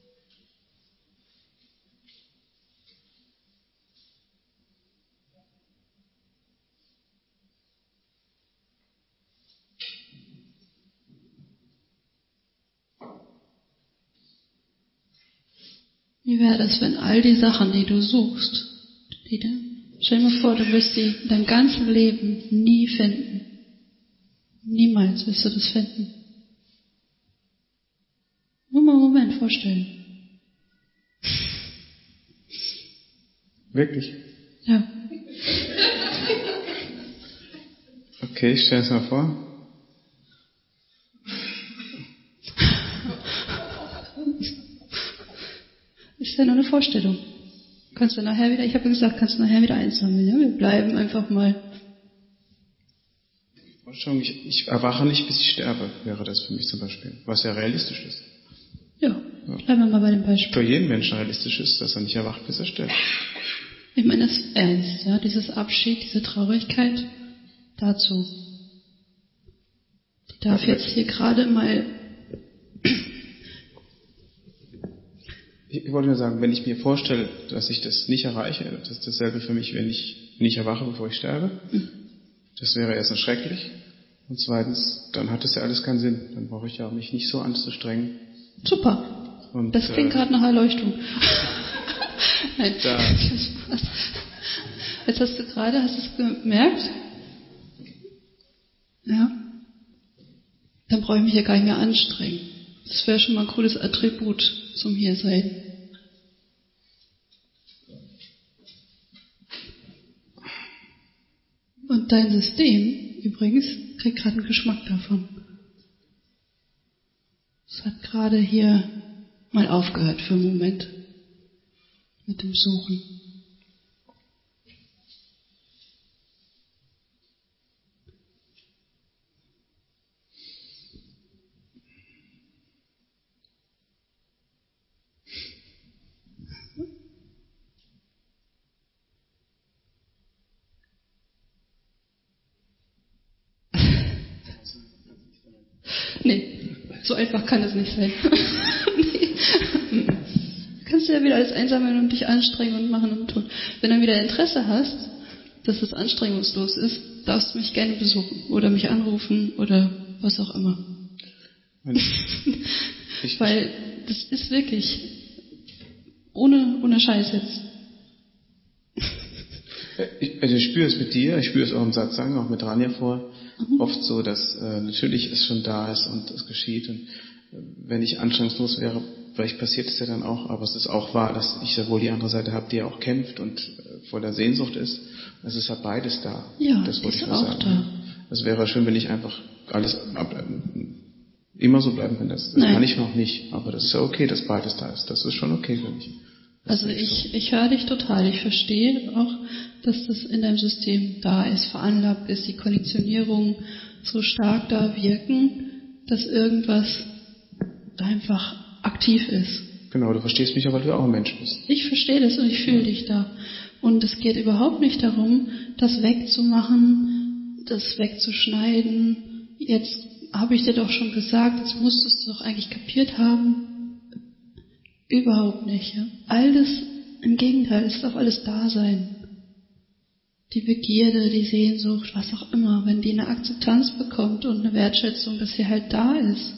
[SPEAKER 2] Wie wäre das, wenn all die Sachen, die du suchst, die du, stell dir mal vor, du wirst sie in deinem ganzen Leben nie finden. Niemals wirst du das finden. Nur mal einen Moment vorstellen.
[SPEAKER 4] Wirklich?
[SPEAKER 2] Ja.
[SPEAKER 4] Okay, ich stelle es mal vor.
[SPEAKER 2] Ist ja nur eine Vorstellung. Kannst du nachher wieder, ich habe gesagt, kannst du nachher wieder einsammeln. Ja? Wir bleiben einfach mal.
[SPEAKER 4] Vorstellung, ich, ich erwache nicht, bis ich sterbe, wäre das für mich zum Beispiel. Was ja realistisch ist.
[SPEAKER 2] Ja, bleiben wir mal bei dem Beispiel.
[SPEAKER 4] Für jeden Menschen realistisch ist, dass er nicht erwacht, bis er stirbt.
[SPEAKER 2] Ich meine das ist ernst, ja, dieses Abschied, diese Traurigkeit dazu. Die darf
[SPEAKER 4] Ja,
[SPEAKER 2] jetzt hier gerade mal.
[SPEAKER 4] Ich wollte nur sagen, wenn ich mir vorstelle, dass ich das nicht erreiche, das ist dasselbe für mich, wenn ich nicht erwache, bevor ich sterbe. Das wäre erstens schrecklich. Und zweitens, dann hat es ja alles keinen Sinn. Dann brauche ich ja mich nicht so anzustrengen.
[SPEAKER 2] Super.
[SPEAKER 4] Und,
[SPEAKER 2] das klingt äh, gerade nach Erleuchtung. Nein,
[SPEAKER 4] da.
[SPEAKER 2] Jetzt hast du gerade, hast du es gemerkt? Ja. Dann brauche ich mich ja gar nicht mehr anstrengen. Das wäre schon mal ein cooles Attribut zum Hiersein. Und dein System, übrigens, kriegt gerade einen Geschmack davon. Es hat gerade hier mal aufgehört für einen Moment mit dem Suchen. Nee, so einfach kann es nicht sein. Nee. Kannst du ja wieder alles einsammeln und dich anstrengen und machen und tun. Wenn du wieder Interesse hast, dass es anstrengungslos ist, darfst du mich gerne besuchen oder mich anrufen oder was auch immer. Ich, Weil das ist wirklich ohne, ohne Scheiß jetzt.
[SPEAKER 4] Ich, also ich spüre es mit dir, ich spüre es auch im Satzang, auch mit Rania vor, mhm. oft so, dass äh, natürlich es schon da ist und es geschieht. Und äh, wenn ich anstrengungslos wäre, vielleicht passiert es ja dann auch, aber es ist auch wahr, dass ich ja wohl die andere Seite habe, die ja auch kämpft und äh, voller Sehnsucht ist. Es ist ja beides da.
[SPEAKER 2] Ja,
[SPEAKER 4] das wollte
[SPEAKER 2] ist
[SPEAKER 4] ich nur
[SPEAKER 2] auch
[SPEAKER 4] sagen.
[SPEAKER 2] Da.
[SPEAKER 4] Es wäre schön, wenn ich einfach alles ab, immer so bleiben kann. Das, das kann ich noch nicht, aber das ist ja okay, dass beides da ist. Das ist schon okay für mich. Das
[SPEAKER 2] also ich, so. ich höre dich total. Ich verstehe auch, dass das in deinem System da ist, veranlagt ist, die Konditionierungen so stark da wirken, dass irgendwas da einfach aktiv ist.
[SPEAKER 4] Genau, du verstehst mich, aber du auch ein Mensch bist.
[SPEAKER 2] Ich verstehe das und ich fühle dich da. Und es geht überhaupt nicht darum, das wegzumachen, das wegzuschneiden. Jetzt habe ich dir doch schon gesagt, jetzt musstest du doch eigentlich kapiert haben. Überhaupt nicht. Ja? Alles, im Gegenteil, es darf alles da sein. Die Begierde, die Sehnsucht, was auch immer, wenn die eine Akzeptanz bekommt und eine Wertschätzung, dass sie halt da ist.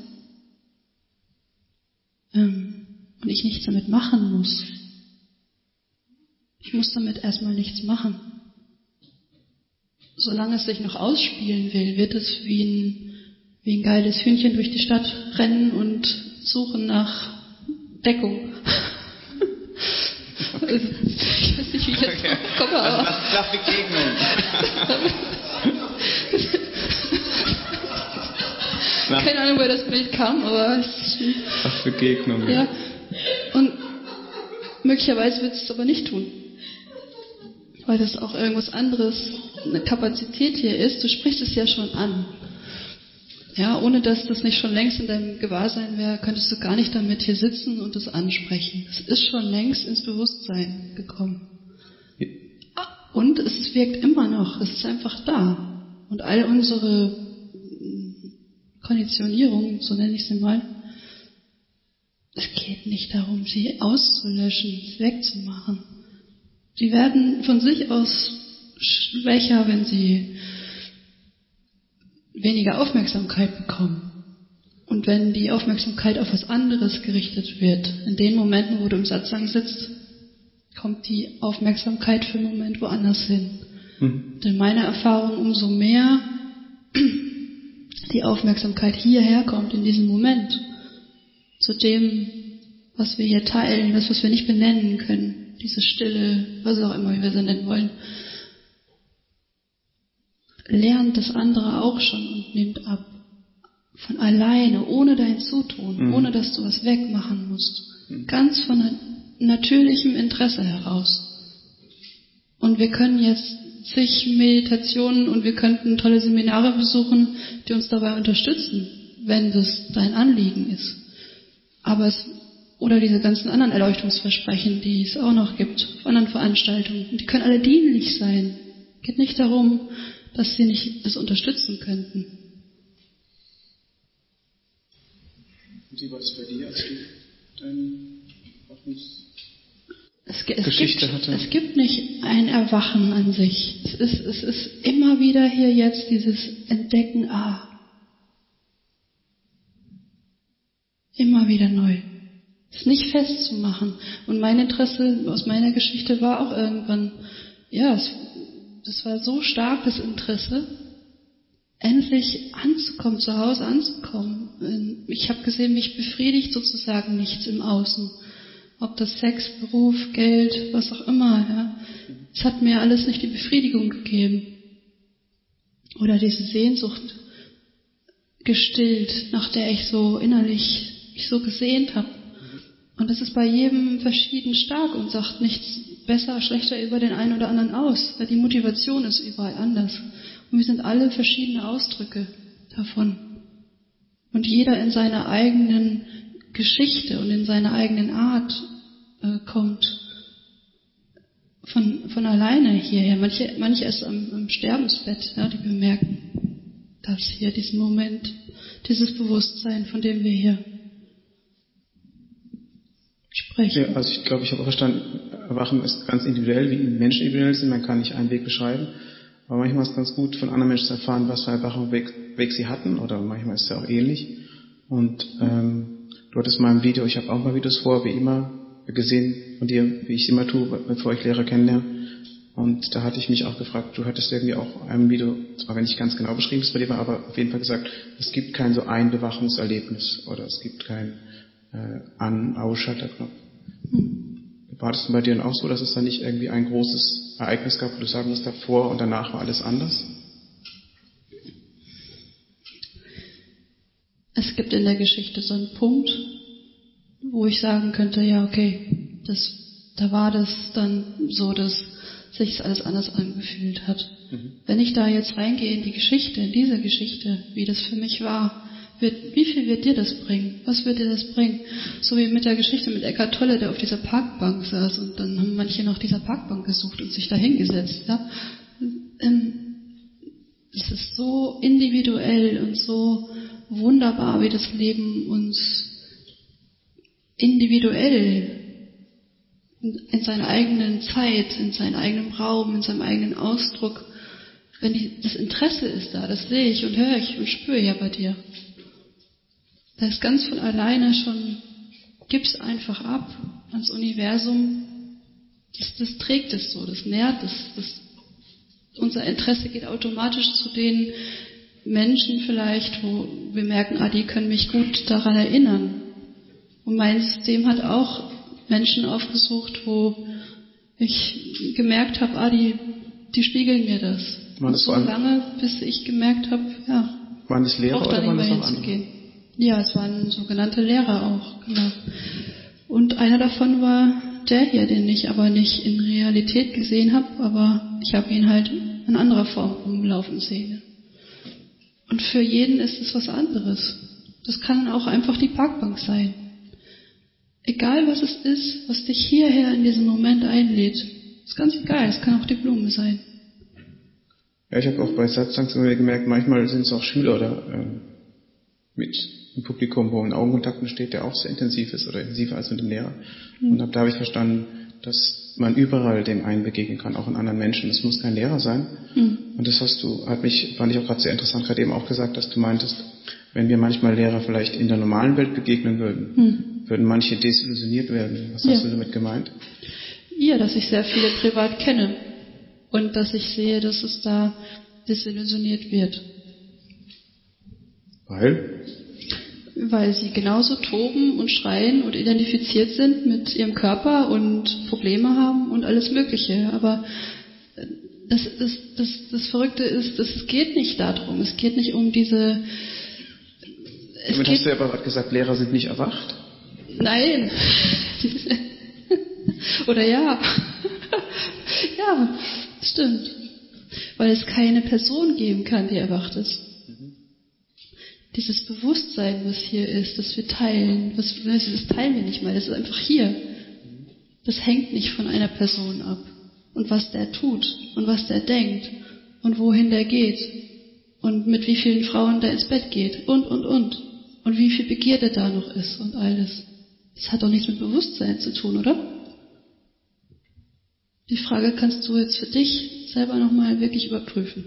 [SPEAKER 2] Ähm, und ich nichts damit machen muss. Ich muss damit erstmal nichts machen. Solange es sich noch ausspielen will, wird es wie ein, wie ein geiles Hühnchen durch die Stadt rennen und suchen nach Deckung. Also, ich weiß nicht, wie ich jetzt drauf komme, aber...
[SPEAKER 4] Nach, nach Begegnung.
[SPEAKER 2] Keine Ahnung, woher das Bild kam, aber...
[SPEAKER 4] Nach Begegnung.
[SPEAKER 2] Ja. Und möglicherweise wird es aber nicht tun. Weil das auch irgendwas anderes, eine Kapazität hier ist. Du sprichst es ja schon an. Ja, ohne dass das nicht schon längst in deinem Gewahrsein wäre, könntest du gar nicht damit hier sitzen und es ansprechen. Es ist schon längst ins Bewusstsein gekommen. Und es wirkt immer noch. Es ist einfach da. Und all unsere Konditionierungen, so nenne ich sie mal, es geht nicht darum, sie auszulöschen, wegzumachen. Sie werden von sich aus schwächer, wenn sie weniger Aufmerksamkeit bekommen. Und wenn die Aufmerksamkeit auf was anderes gerichtet wird, in den Momenten, wo du im Satzang sitzt, kommt die Aufmerksamkeit für einen Moment woanders hin. Mhm. Denn meine Erfahrung, umso mehr die Aufmerksamkeit hierher kommt, in diesem Moment, zu dem, was wir hier teilen, das, was wir nicht benennen können, diese Stille, was auch immer wir sie nennen wollen, lernt das andere auch schon und nimmt ab. Von alleine, ohne dein Zutun, mhm. ohne dass du was wegmachen musst. Mhm. Ganz von natürlichem Interesse heraus. Und wir können jetzt zig Meditationen und wir könnten tolle Seminare besuchen, die uns dabei unterstützen, wenn das dein Anliegen ist. Aber es, oder diese ganzen anderen Erleuchtungsversprechen, die es auch noch gibt, auf anderen Veranstaltungen. Und die können alle dienlich sein. Es geht nicht darum, dass sie nicht das unterstützen könnten.
[SPEAKER 4] Wie war das bei dir, als du deine
[SPEAKER 2] es, es
[SPEAKER 4] Geschichte
[SPEAKER 2] gibt,
[SPEAKER 4] hatte?
[SPEAKER 2] Es gibt nicht ein Erwachen an sich. Es ist, es ist immer wieder hier jetzt dieses Entdecken, ah, immer wieder neu. Es ist nicht festzumachen. Und mein Interesse aus meiner Geschichte war auch irgendwann, ja, es, das war so stark, das Interesse, endlich anzukommen, zu Hause anzukommen. Ich habe gesehen, mich befriedigt sozusagen nichts im Außen. Ob das Sex, Beruf, Geld, was auch immer. Ja. Es hat mir alles nicht die Befriedigung gegeben. Oder diese Sehnsucht gestillt, nach der ich so innerlich mich so gesehnt habe. Und das ist bei jedem verschieden stark und sagt nichts besser, schlechter über den einen oder anderen aus, weil die Motivation ist überall anders. Und wir sind alle verschiedene Ausdrücke davon. Und jeder in seiner eigenen Geschichte und in seiner eigenen Art äh, kommt von, von alleine hierher. Manche, manche erst am, am Sterbensbett, ja, die bemerken das hier, diesen Moment, dieses Bewusstsein, von dem wir hier sprechen.
[SPEAKER 4] Ja, also ich glaube, ich habe auch verstanden, Erwachen ist ganz individuell, wie Menschen individuell sind, man kann nicht einen Weg beschreiben. Aber manchmal ist es ganz gut, von anderen Menschen zu erfahren, was für einen Erwachungsweg Weg sie hatten, oder manchmal ist es ja auch ähnlich. Und ähm, du hattest mal ein Video, ich habe auch mal Videos vor, wie immer, gesehen von dir, wie ich es immer tue, bevor ich Lehrer kennenlerne. Und da hatte ich mich auch gefragt, du hattest irgendwie auch ein Video, zwar wenn nicht ganz genau beschrieben ist bei dir, aber auf jeden Fall gesagt, es gibt kein so ein Bewachungserlebnis oder es gibt kein äh, An-, Ausschalterknopf. Hm. War das denn bei dir dann auch so, dass es da nicht irgendwie ein großes Ereignis gab, wo du sagen musst, davor und danach war alles anders?
[SPEAKER 2] Es gibt in der Geschichte so einen Punkt, wo ich sagen könnte, ja okay, das, da war das dann so, dass sich alles anders angefühlt hat. Mhm. Wenn ich da jetzt reingehe in die Geschichte, in diese Geschichte, wie das für mich war, wird, wie viel wird dir das bringen? Was wird dir das bringen? So wie mit der Geschichte mit Eckhart Tolle, der auf dieser Parkbank saß und dann haben manche nach dieser Parkbank gesucht und sich da hingesetzt. Ja? Es ist so individuell und so wunderbar, wie das Leben uns individuell in seiner eigenen Zeit, in seinem eigenen Raum, in seinem eigenen Ausdruck, wenn die, das Interesse ist da, das sehe ich und höre ich und spüre ja bei dir. Da ist ganz von alleine schon, gib's einfach ab ans Universum, das, das trägt es so, das nährt es, das, unser Interesse geht automatisch zu den Menschen vielleicht, wo wir merken, ah, die können mich gut daran erinnern. Und mein System hat auch Menschen aufgesucht, wo ich gemerkt habe, ah, die, die spiegeln mir das.
[SPEAKER 4] War das
[SPEAKER 2] so lange, bis ich gemerkt habe, ja,
[SPEAKER 4] waren das Lehrer oder waren das auch andere?
[SPEAKER 2] Ja, es waren sogenannte Lehrer auch, genau. Und einer davon war der hier, den ich aber nicht in Realität gesehen habe, aber ich habe ihn halt in anderer Form rumlaufen sehen. Und für jeden ist es was anderes. Das kann auch einfach die Parkbank sein. Egal was es ist, was dich hierher in diesem Moment einlädt. Ist ganz egal, es kann auch die Blume sein.
[SPEAKER 4] Ja, ich habe auch bei Satsang gemerkt, manchmal sind es auch Schüler oder äh, mit im Publikum, wo ein Augenkontakt besteht, der auch sehr intensiv ist oder intensiver als mit dem Lehrer. Mhm. Und ab da habe ich verstanden, dass man überall dem einen begegnen kann, auch in anderen Menschen. Das muss kein Lehrer sein. Mhm. Und das hast du, hat mich, fand ich auch gerade sehr interessant, gerade eben auch gesagt, dass du meintest, wenn wir manchmal Lehrer vielleicht in der normalen Welt begegnen würden, mhm. würden manche desillusioniert werden. Was hast ja. du damit gemeint?
[SPEAKER 2] Ja, dass ich sehr viele privat kenne und dass ich sehe, dass es da desillusioniert wird.
[SPEAKER 4] Weil?
[SPEAKER 2] weil sie genauso toben und schreien und identifiziert sind mit ihrem Körper und Probleme haben und alles Mögliche. Aber das, das, das, das Verrückte ist, dass es geht nicht darum. Es geht nicht um diese... Es
[SPEAKER 4] Damit
[SPEAKER 2] geht,
[SPEAKER 4] hast du ja aber gerade gesagt, Lehrer sind nicht erwacht.
[SPEAKER 2] Nein. Oder ja. Ja, stimmt. Weil es keine Person geben kann, die erwacht ist. Mhm. Dieses Bewusstsein, was hier ist, das wir teilen, was, das teilen wir nicht mal, das ist einfach hier. Das hängt nicht von einer Person ab. Und was der tut und was der denkt und wohin der geht und mit wie vielen Frauen der ins Bett geht und, und, und. Und wie viel Begierde da noch ist und alles. Das hat doch nichts mit Bewusstsein zu tun, oder? Die Frage kannst du jetzt für dich selber nochmal wirklich überprüfen.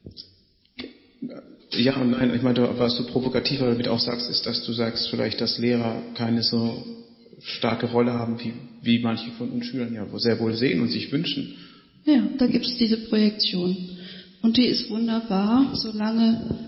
[SPEAKER 4] Ja und nein, ich meine, was du provokativer damit auch sagst, ist, dass du sagst vielleicht, dass Lehrer keine so starke Rolle haben, wie, wie manche von uns Schülern ja sehr wohl sehen und sich wünschen.
[SPEAKER 2] Ja, da gibt es diese Projektion. Und die ist wunderbar, solange...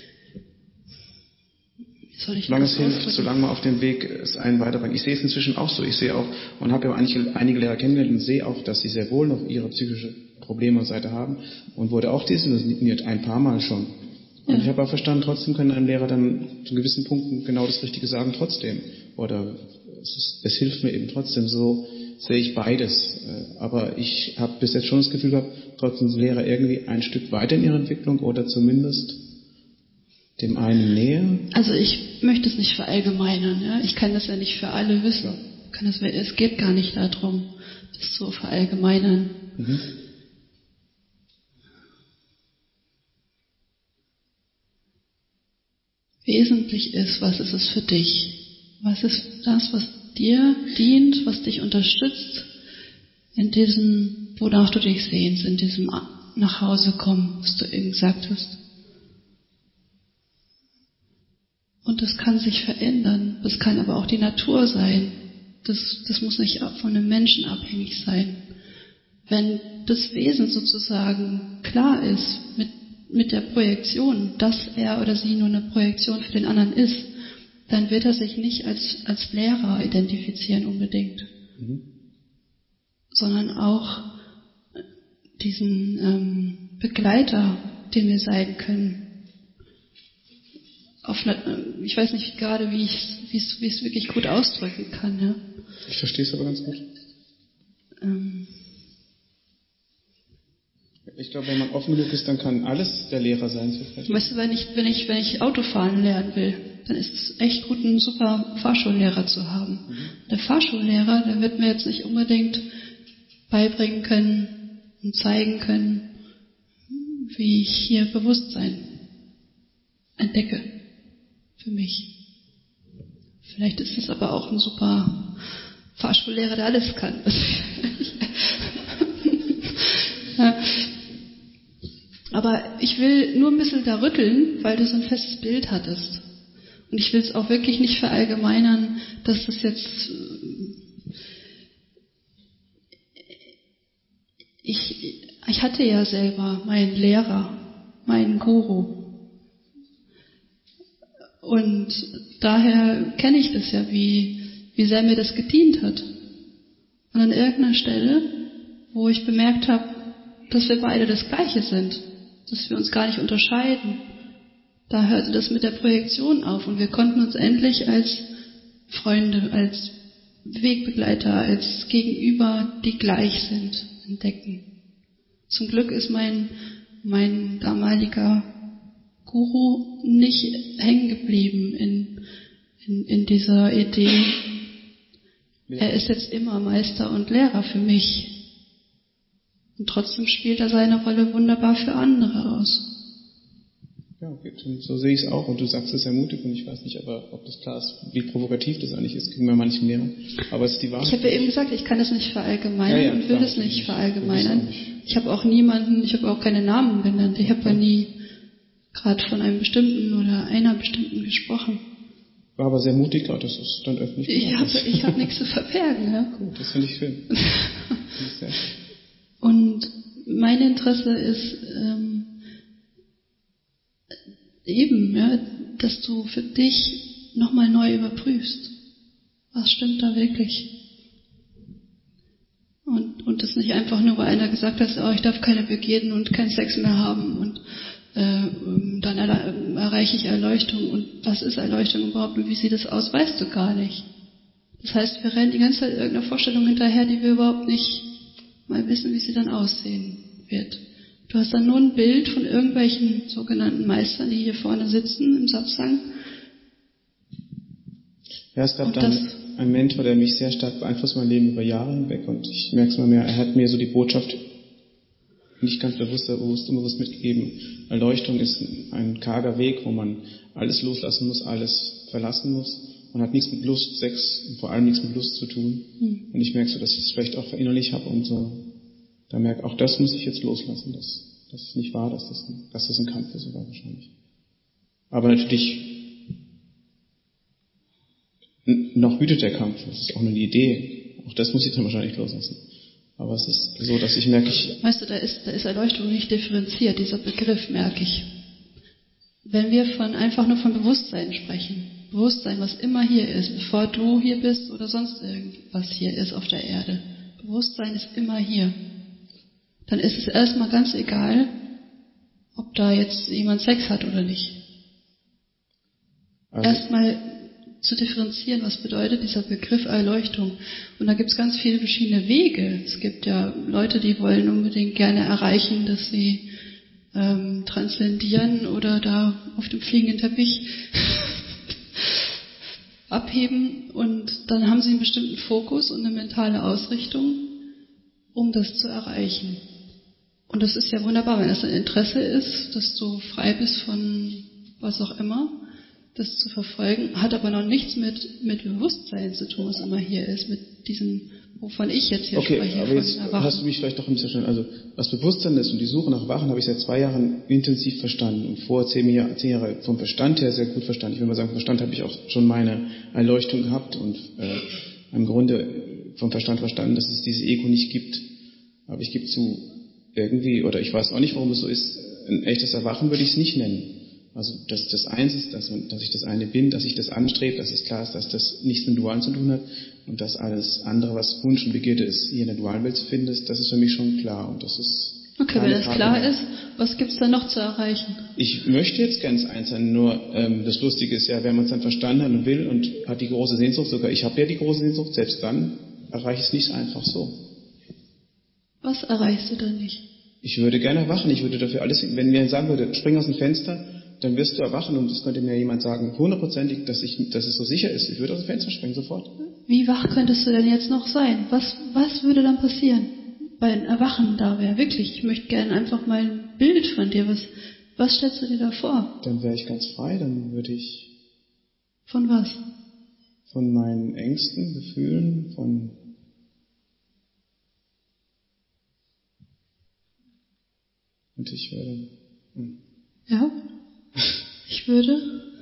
[SPEAKER 4] Solange es hilft, solange man auf dem Weg es einen weiterbringt. Ich sehe es inzwischen auch so. Ich sehe auch und habe ja einige, einige Lehrer kennengelernt und sehe auch, dass sie sehr wohl noch ihre psychische Probleme und Seite haben und wurde auch desillusioniert ein paar Mal schon. Und ja. Ich habe auch verstanden, trotzdem können einem Lehrer dann zu gewissen Punkten genau das Richtige sagen trotzdem. Oder es, ist, es hilft mir eben trotzdem. So sehe ich beides. Aber ich habe bis jetzt schon das Gefühl gehabt, trotzdem sind Lehrer irgendwie ein Stück weiter in ihrer Entwicklung oder zumindest dem einen näher?
[SPEAKER 2] Also ich möchte es nicht verallgemeinern. Ja? Ich kann das ja nicht für alle wissen. Ja. Kann das, es geht gar nicht darum, das zu verallgemeinern. Mhm. Wesentlich ist, was ist es für dich? Was ist das, was dir dient, was dich unterstützt in diesem, wonach du dich sehnst, in diesem nach Hause kommen, was du eben gesagt hast? Und das kann sich verändern. Das kann aber auch die Natur sein. Das, das muss nicht von einem Menschen abhängig sein. Wenn das Wesen sozusagen klar ist mit, mit der Projektion, dass er oder sie nur eine Projektion für den anderen ist, dann wird er sich nicht als, als Lehrer identifizieren unbedingt. Mhm. Sondern auch diesen ähm, Begleiter, den wir sein können. Auf eine, ich weiß nicht gerade, wie ich es wie es wirklich gut ausdrücken kann. Ja?
[SPEAKER 4] Ich verstehe es aber ganz gut. Ähm. Ich glaube, wenn man offen genug ist, dann kann alles der Lehrer sein.
[SPEAKER 2] Weißt du, wenn ich, wenn ich, wenn ich Autofahren lernen will, dann ist es echt gut, einen super Fahrschullehrer zu haben. Mhm. Der Fahrschullehrer, der wird mir jetzt nicht unbedingt beibringen können und zeigen können, wie ich hier Bewusstsein entdecke. Für mich. Vielleicht ist es aber auch ein super Fahrschullehrer, der alles kann. Ja. Aber ich will nur ein bisschen da rütteln, weil du so ein festes Bild hattest. Und ich will es auch wirklich nicht verallgemeinern, dass das jetzt... Ich, ich hatte ja selber meinen Lehrer, meinen Guru. Und daher kenne ich das ja, wie, wie sehr mir das gedient hat. Und an irgendeiner Stelle, wo ich bemerkt habe, dass wir beide das Gleiche sind, dass wir uns gar nicht unterscheiden, da hörte das mit der Projektion auf und wir konnten uns endlich als Freunde, als Wegbegleiter, als Gegenüber, die gleich sind, entdecken. Zum Glück ist mein, mein damaliger Guru nicht hängen geblieben in, in, in dieser Idee. Ja. Er ist jetzt immer Meister und Lehrer für mich. Und trotzdem spielt er seine Rolle wunderbar für andere aus.
[SPEAKER 4] Ja, okay. Und so sehe ich es auch. Und du sagst es ermutigt und ich weiß nicht, aber ob das klar ist, wie provokativ das eigentlich ist, gegenüber manchen Lehrern. Aber es ist die Wahrheit.
[SPEAKER 2] Ich habe ja eben gesagt, ich kann das nicht verallgemeinern ja, ja, und will es nicht verallgemeinern. Nicht. Ich habe auch niemanden, ich habe auch keine Namen genannt. Ich habe ja nie gerade von einem bestimmten oder einer bestimmten gesprochen.
[SPEAKER 4] War aber sehr mutig, das ist dann öffentlich.
[SPEAKER 2] Ich habe ich hab nichts zu verbergen. Ja?
[SPEAKER 4] Gut, das finde ich schön. Find ich sehr schön.
[SPEAKER 2] Und mein Interesse ist ähm, eben, ja, dass du für dich nochmal neu überprüfst. Was stimmt da wirklich? Und, und das nicht einfach nur, weil einer gesagt hat, oh, ich darf keine Begierden und keinen Sex mehr haben und äh, dann er, erreiche ich Erleuchtung. Und was ist Erleuchtung überhaupt und wie sieht das aus, weißt du gar nicht. Das heißt, wir rennen die ganze Zeit irgendeiner Vorstellung hinterher, die wir überhaupt nicht mal wissen, wie sie dann aussehen wird. Du hast dann nur ein Bild von irgendwelchen sogenannten Meistern, die hier vorne sitzen im Satsang.
[SPEAKER 4] Ja, es gab dann einen Mentor, der mich sehr stark beeinflusst, mein Leben über Jahre hinweg, und ich merke es mal mehr, er hat mir so die Botschaft nicht ganz bewusst, bewusst, unbewusst mitgegeben. Erleuchtung ist ein karger Weg, wo man alles loslassen muss, alles verlassen muss. Man hat nichts mit Lust, Sex und vor allem nichts mit Lust zu tun. Hm. Und ich merke so, dass ich es vielleicht auch verinnerlich habe und so, da merke auch das muss ich jetzt loslassen, dass das ist nicht wahr, dass das, ein, dass das ein Kampf ist, sogar wahrscheinlich. Aber natürlich noch wütet der Kampf, das ist auch nur eine Idee. Auch das muss ich dann wahrscheinlich loslassen. Aber es ist so, dass ich merke, ich...
[SPEAKER 2] Weißt du, da ist, da ist Erleuchtung nicht differenziert, dieser Begriff, merke ich. Wenn wir von einfach nur von Bewusstsein sprechen, Bewusstsein, was immer hier ist, bevor du hier bist oder sonst irgendwas hier ist auf der Erde, Bewusstsein ist immer hier. Dann ist es erstmal ganz egal, ob da jetzt jemand Sex hat oder nicht. Also erstmal zu differenzieren, was bedeutet dieser Begriff Erleuchtung. Und da gibt es ganz viele verschiedene Wege. Es gibt ja Leute, die wollen unbedingt gerne erreichen, dass sie ähm, transzendieren oder da auf dem fliegenden Teppich abheben, und dann haben sie einen bestimmten Fokus und eine mentale Ausrichtung, um das zu erreichen. Und das ist ja wunderbar, wenn das ein Interesse ist, dass du frei bist von was auch immer, das zu verfolgen, hat aber noch nichts mit, mit Bewusstsein zu tun, was immer hier ist, mit diesem, wovon ich jetzt hier
[SPEAKER 4] okay,
[SPEAKER 2] spreche.
[SPEAKER 4] Aber jetzt hast du mich vielleicht doch ein bisschen verstanden. Also, was Bewusstsein ist und die Suche nach Wachen habe ich seit zwei Jahren intensiv verstanden und vor zehn Jahren, zehn Jahre vom Verstand her sehr gut verstanden. Ich will mal sagen, vom Verstand habe ich auch schon meine Erleuchtung gehabt und äh, im Grunde vom Verstand verstanden, dass es dieses Ego nicht gibt. Aber ich gebe zu, irgendwie, oder ich weiß auch nicht, warum es so ist, ein echtes Erwachen würde ich es nicht nennen. Also, dass das eins ist, dass, man, dass ich das eine bin, dass ich das anstrebe, dass es klar ist, dass das nichts mit Dualen zu tun hat und dass alles andere, was Wunsch und Begierde ist, hier in der Dualwelt zu finden ist, das ist für mich schon klar. Und das ist
[SPEAKER 2] okay, wenn das Frage klar mehr. ist, was gibt's da noch zu erreichen?
[SPEAKER 4] Ich möchte jetzt ganz eins sein, nur ähm, das Lustige ist ja, wenn man es dann verstanden hat und will und hat die große Sehnsucht, sogar ich habe ja die große Sehnsucht, selbst dann erreiche ich es nicht einfach so.
[SPEAKER 2] Was erreichst du dann nicht?
[SPEAKER 4] Ich würde gerne erwachen, ich würde dafür alles, wenn mir sagen würde, spring aus dem Fenster, dann wirst du erwachen, und das könnte mir jemand sagen, hundertprozentig, dass, ich, dass es so sicher ist. Ich würde aus dem Fenster springen, sofort.
[SPEAKER 2] Wie wach könntest du denn jetzt noch sein? Was, was würde dann passieren, wenn Erwachen da wäre? Wirklich, ich möchte gerne einfach mal ein Bild von dir. Was, was stellst du dir da vor?
[SPEAKER 4] Dann wäre ich ganz frei, dann würde ich...
[SPEAKER 2] Von was?
[SPEAKER 4] Von meinen Ängsten, Gefühlen, von... Und ich würde... Hm.
[SPEAKER 2] Ja? Ich würde?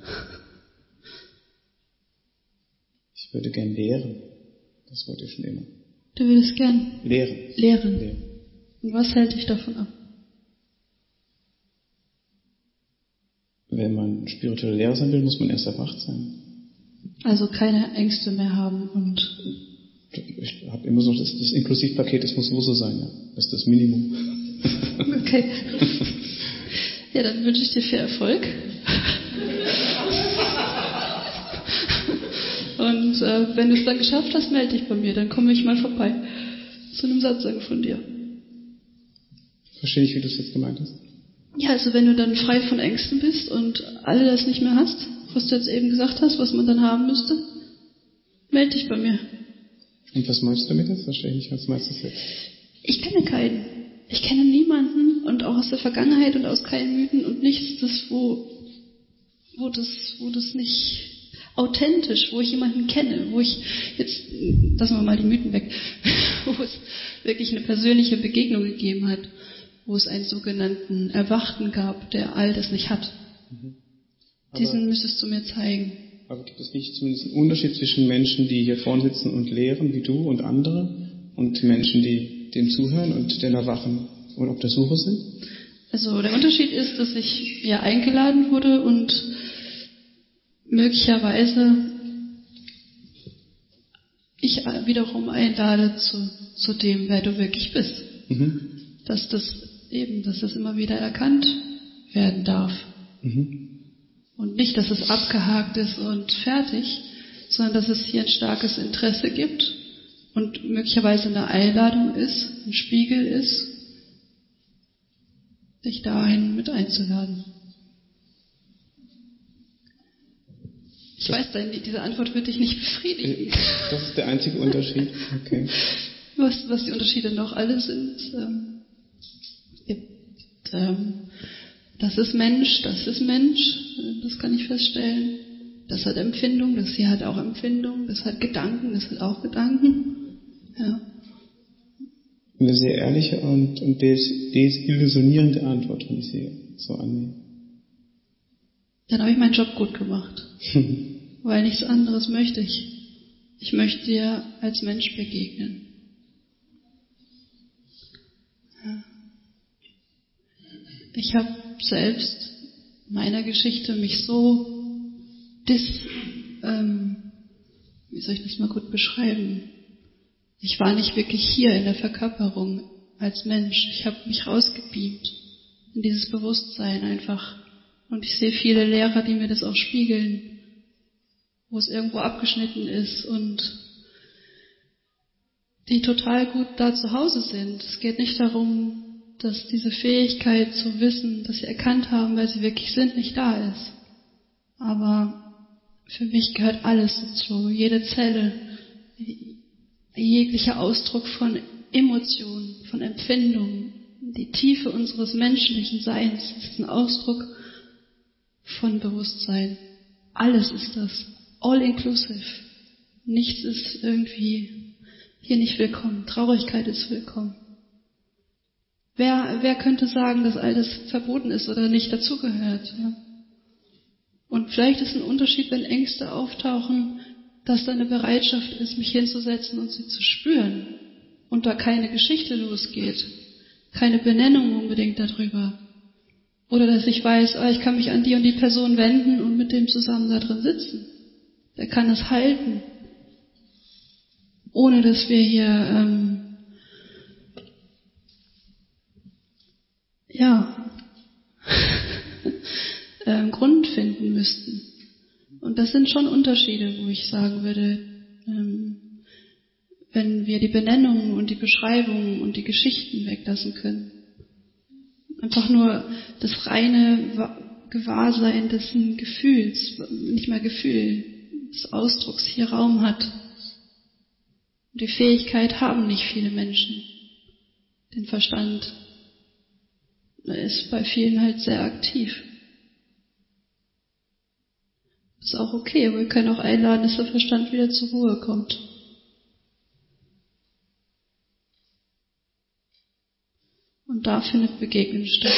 [SPEAKER 4] Ich würde gern lehren. Das wollte ich schon immer.
[SPEAKER 2] Du würdest gern?
[SPEAKER 4] Lehren.
[SPEAKER 2] Lehren.
[SPEAKER 4] Lehren.
[SPEAKER 2] Und was hält dich davon ab?
[SPEAKER 4] Wenn man spirituelle Lehrer sein will, muss man erst erwacht sein.
[SPEAKER 2] Also keine Ängste mehr haben und...
[SPEAKER 4] Ich habe immer so das, das Inklusivpaket, das muss so sein, ja. Das ist das Minimum.
[SPEAKER 2] Okay. Ja, dann wünsche ich dir viel Erfolg. Und äh, wenn du es dann geschafft hast, melde dich bei mir, dann komme ich mal vorbei zu einem Satzang von dir.
[SPEAKER 4] Verstehe ich, wie du es jetzt gemeint hast.
[SPEAKER 2] Ja, also wenn du dann frei von Ängsten bist und alle das nicht mehr hast, was du jetzt eben gesagt hast, was man dann haben müsste, melde dich bei mir.
[SPEAKER 4] Und was meinst du damit jetzt? Verstehe ich nicht, was meinst du jetzt?
[SPEAKER 2] Ich kenne keinen. Ich kenne niemanden, und auch aus der Vergangenheit und aus keinen Mythen und nichts, das, wo, wo das, wo das nicht authentisch, wo ich jemanden kenne, wo ich jetzt, lassen wir mal die Mythen weg, wo es wirklich eine persönliche Begegnung gegeben hat, wo es einen sogenannten Erwachten gab, der all das nicht hat. Mhm. Diesen müsstest du mir zeigen.
[SPEAKER 4] Aber gibt es nicht zumindest einen Unterschied zwischen Menschen, die hier vorne sitzen und lehren, wie du und andere, und Menschen, die dem zuhören und den Erwachen und auf der Suche sind?
[SPEAKER 2] Also der Unterschied ist, dass ich ja eingeladen wurde und möglicherweise ich wiederum einlade zu, zu dem, wer du wirklich bist.
[SPEAKER 4] Mhm.
[SPEAKER 2] Dass das eben, dass das immer wieder erkannt werden darf.
[SPEAKER 4] Mhm.
[SPEAKER 2] Und nicht, dass es abgehakt ist und fertig, sondern dass es hier ein starkes Interesse gibt und möglicherweise eine Einladung ist, ein Spiegel ist, dich dahin mit einzuladen. Ich das weiß, diese Antwort wird dich nicht befriedigen.
[SPEAKER 4] Das ist der einzige Unterschied. Okay.
[SPEAKER 2] Was, was die Unterschiede noch alle sind, ähm, gibt, ähm, das ist Mensch, das ist Mensch, das kann ich feststellen. Das hat Empfindung, das hier hat auch Empfindung, das hat Gedanken, das hat auch Gedanken. Ja.
[SPEAKER 4] Eine sehr ehrliche und, und des, desillusionierende Antwort, wenn ich sie so annehme.
[SPEAKER 2] Dann habe ich meinen Job gut gemacht. Weil nichts anderes möchte ich. Ich möchte dir als Mensch begegnen. Ja. Ich habe selbst meiner Geschichte mich so dis, ähm, wie soll ich das mal gut beschreiben? Ich war nicht wirklich hier in der Verkörperung als Mensch. Ich habe mich rausgebeamt in dieses Bewusstsein einfach. Und ich sehe viele Lehrer, die mir das auch spiegeln, wo es irgendwo abgeschnitten ist und die total gut da zu Hause sind. Es geht nicht darum, dass diese Fähigkeit zu wissen, dass sie erkannt haben, wer sie wirklich sind, nicht da ist. Aber für mich gehört alles dazu, jede Zelle, jeglicher Ausdruck von Emotionen, von Empfindungen, die Tiefe unseres menschlichen Seins ist ein Ausdruck von Bewusstsein. Alles ist das. All inclusive. Nichts ist irgendwie hier nicht willkommen. Traurigkeit ist willkommen. Wer, wer könnte sagen, dass all das verboten ist oder nicht dazugehört? Ja? Und vielleicht ist ein Unterschied, wenn Ängste auftauchen, dass da eine Bereitschaft ist, mich hinzusetzen und sie zu spüren. Und da keine Geschichte losgeht. Keine Benennung unbedingt darüber. Oder dass ich weiß, oh, ich kann mich an die und die Person wenden und mit dem zusammen da drin sitzen. Der kann es halten. Ohne dass wir hier ähm, ja ähm, Grund finden müssten. Und das sind schon Unterschiede, wo ich sagen würde, ähm, wenn wir die Benennungen und die Beschreibungen und die Geschichten weglassen können. Einfach nur das reine Gewahrsein dessen Gefühls, nicht mehr Gefühl, des Ausdrucks hier Raum hat. Und die Fähigkeit haben nicht viele Menschen. Den Verstand ist bei vielen halt sehr aktiv. Ist auch okay, aber wir können auch einladen, dass der Verstand wieder zur Ruhe kommt. Und da findet Begegnung statt.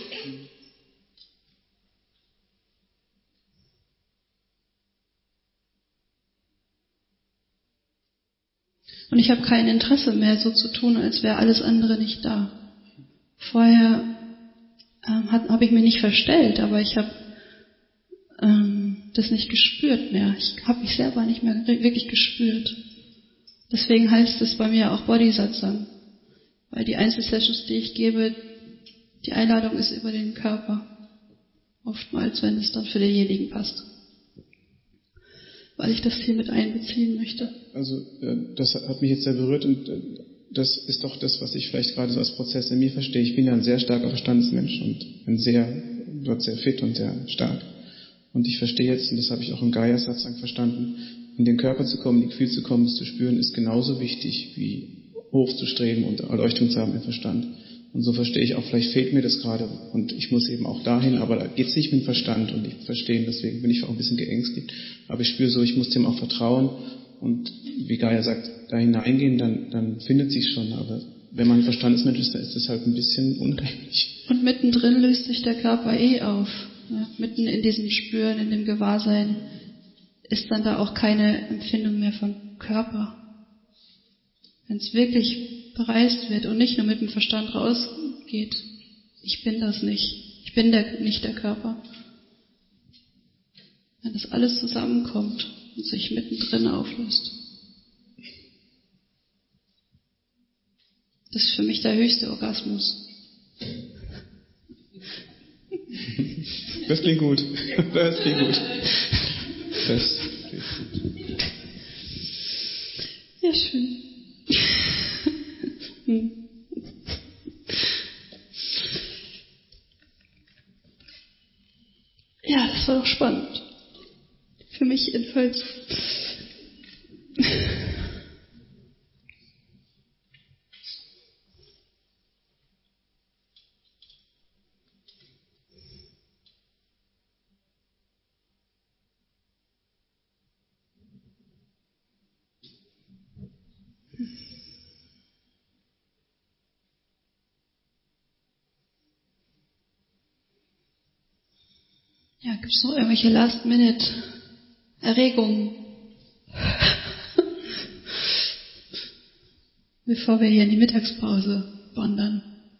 [SPEAKER 2] Und ich habe kein Interesse mehr, so zu tun, als wäre alles andere nicht da. Vorher ähm, habe ich mir nicht verstellt, aber ich habe ähm, das nicht gespürt mehr. Ich habe mich selber nicht mehr wirklich gespürt. Deswegen heißt es bei mir auch Bodhisatsang. Weil die Einzelsessions, die ich gebe, die Einladung ist über den Körper. Oftmals, wenn es dann für denjenigen passt. Weil ich das hier mit einbeziehen möchte.
[SPEAKER 4] Also das hat mich jetzt sehr berührt und das ist doch das, was ich vielleicht gerade so als Prozess in mir verstehe. Ich bin ja ein sehr starker Verstandesmensch und ein sehr, dort sehr fit und sehr stark. Und ich verstehe jetzt, und das habe ich auch im Gaia-Satsang verstanden, in den Körper zu kommen, in die Gefühle zu kommen, es zu spüren, ist genauso wichtig wie hochzustreben und Erleuchtung zu haben im Verstand. Und so verstehe ich auch, vielleicht fehlt mir das gerade und ich muss eben auch dahin, aber da geht es nicht mit dem Verstand und ich verstehe, deswegen bin ich auch ein bisschen geängstigt. Aber ich spüre so, ich muss dem auch vertrauen und wie Gaia sagt, da hineingehen, dann, dann findet sich schon. Aber wenn man ein Verstandesmensch ist, dann ist das halt ein bisschen unheimlich.
[SPEAKER 2] Und mittendrin löst sich der Körper eh auf. Ja, mitten in diesem Spüren, in dem Gewahrsein ist dann da auch keine Empfindung mehr von Körper. Wenn es wirklich bereist wird und nicht nur mit dem Verstand rausgeht, ich bin das nicht, ich bin der, nicht der Körper, wenn das alles zusammenkommt und sich mittendrin auflöst. Das ist für mich der höchste Orgasmus.
[SPEAKER 4] Das klingt gut. Das klingt gut. Das klingt gut.
[SPEAKER 2] Ja, schön. hm. Ja, das war doch spannend. Für mich jedenfalls. Ja, gibt es noch irgendwelche Last-Minute-Erregungen? Bevor wir hier in die Mittagspause wandern.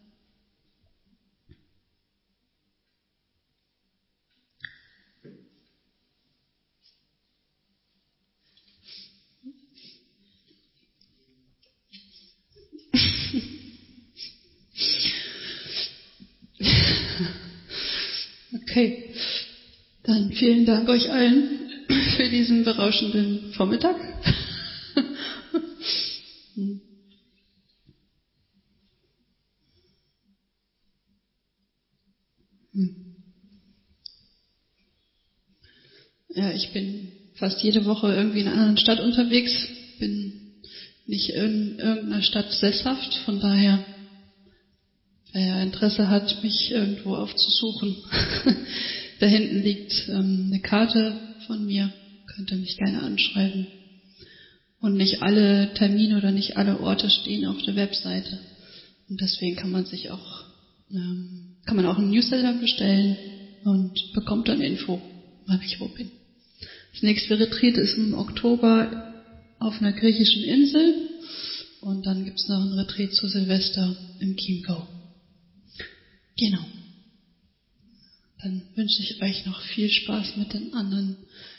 [SPEAKER 2] Okay, dann vielen Dank euch allen für diesen berauschenden Vormittag. hm. Hm. Ja, ich bin fast jede Woche irgendwie in einer anderen Stadt unterwegs, bin nicht in irgendeiner Stadt sesshaft, von daher, wer Interesse hat, mich irgendwo aufzusuchen, da hinten liegt ähm, eine Karte von mir, könnt ihr mich gerne anschreiben. Und nicht alle Termine oder nicht alle Orte stehen auf der Webseite. Und deswegen kann man sich auch, ähm, kann man auch einen Newsletter bestellen und bekommt dann Info, wann ich wo bin. Das nächste Retreat ist im Oktober auf einer griechischen Insel und dann gibt's noch ein Retreat zu Silvester im Chiemgau. Genau. Dann wünsche ich euch noch viel Spaß mit den anderen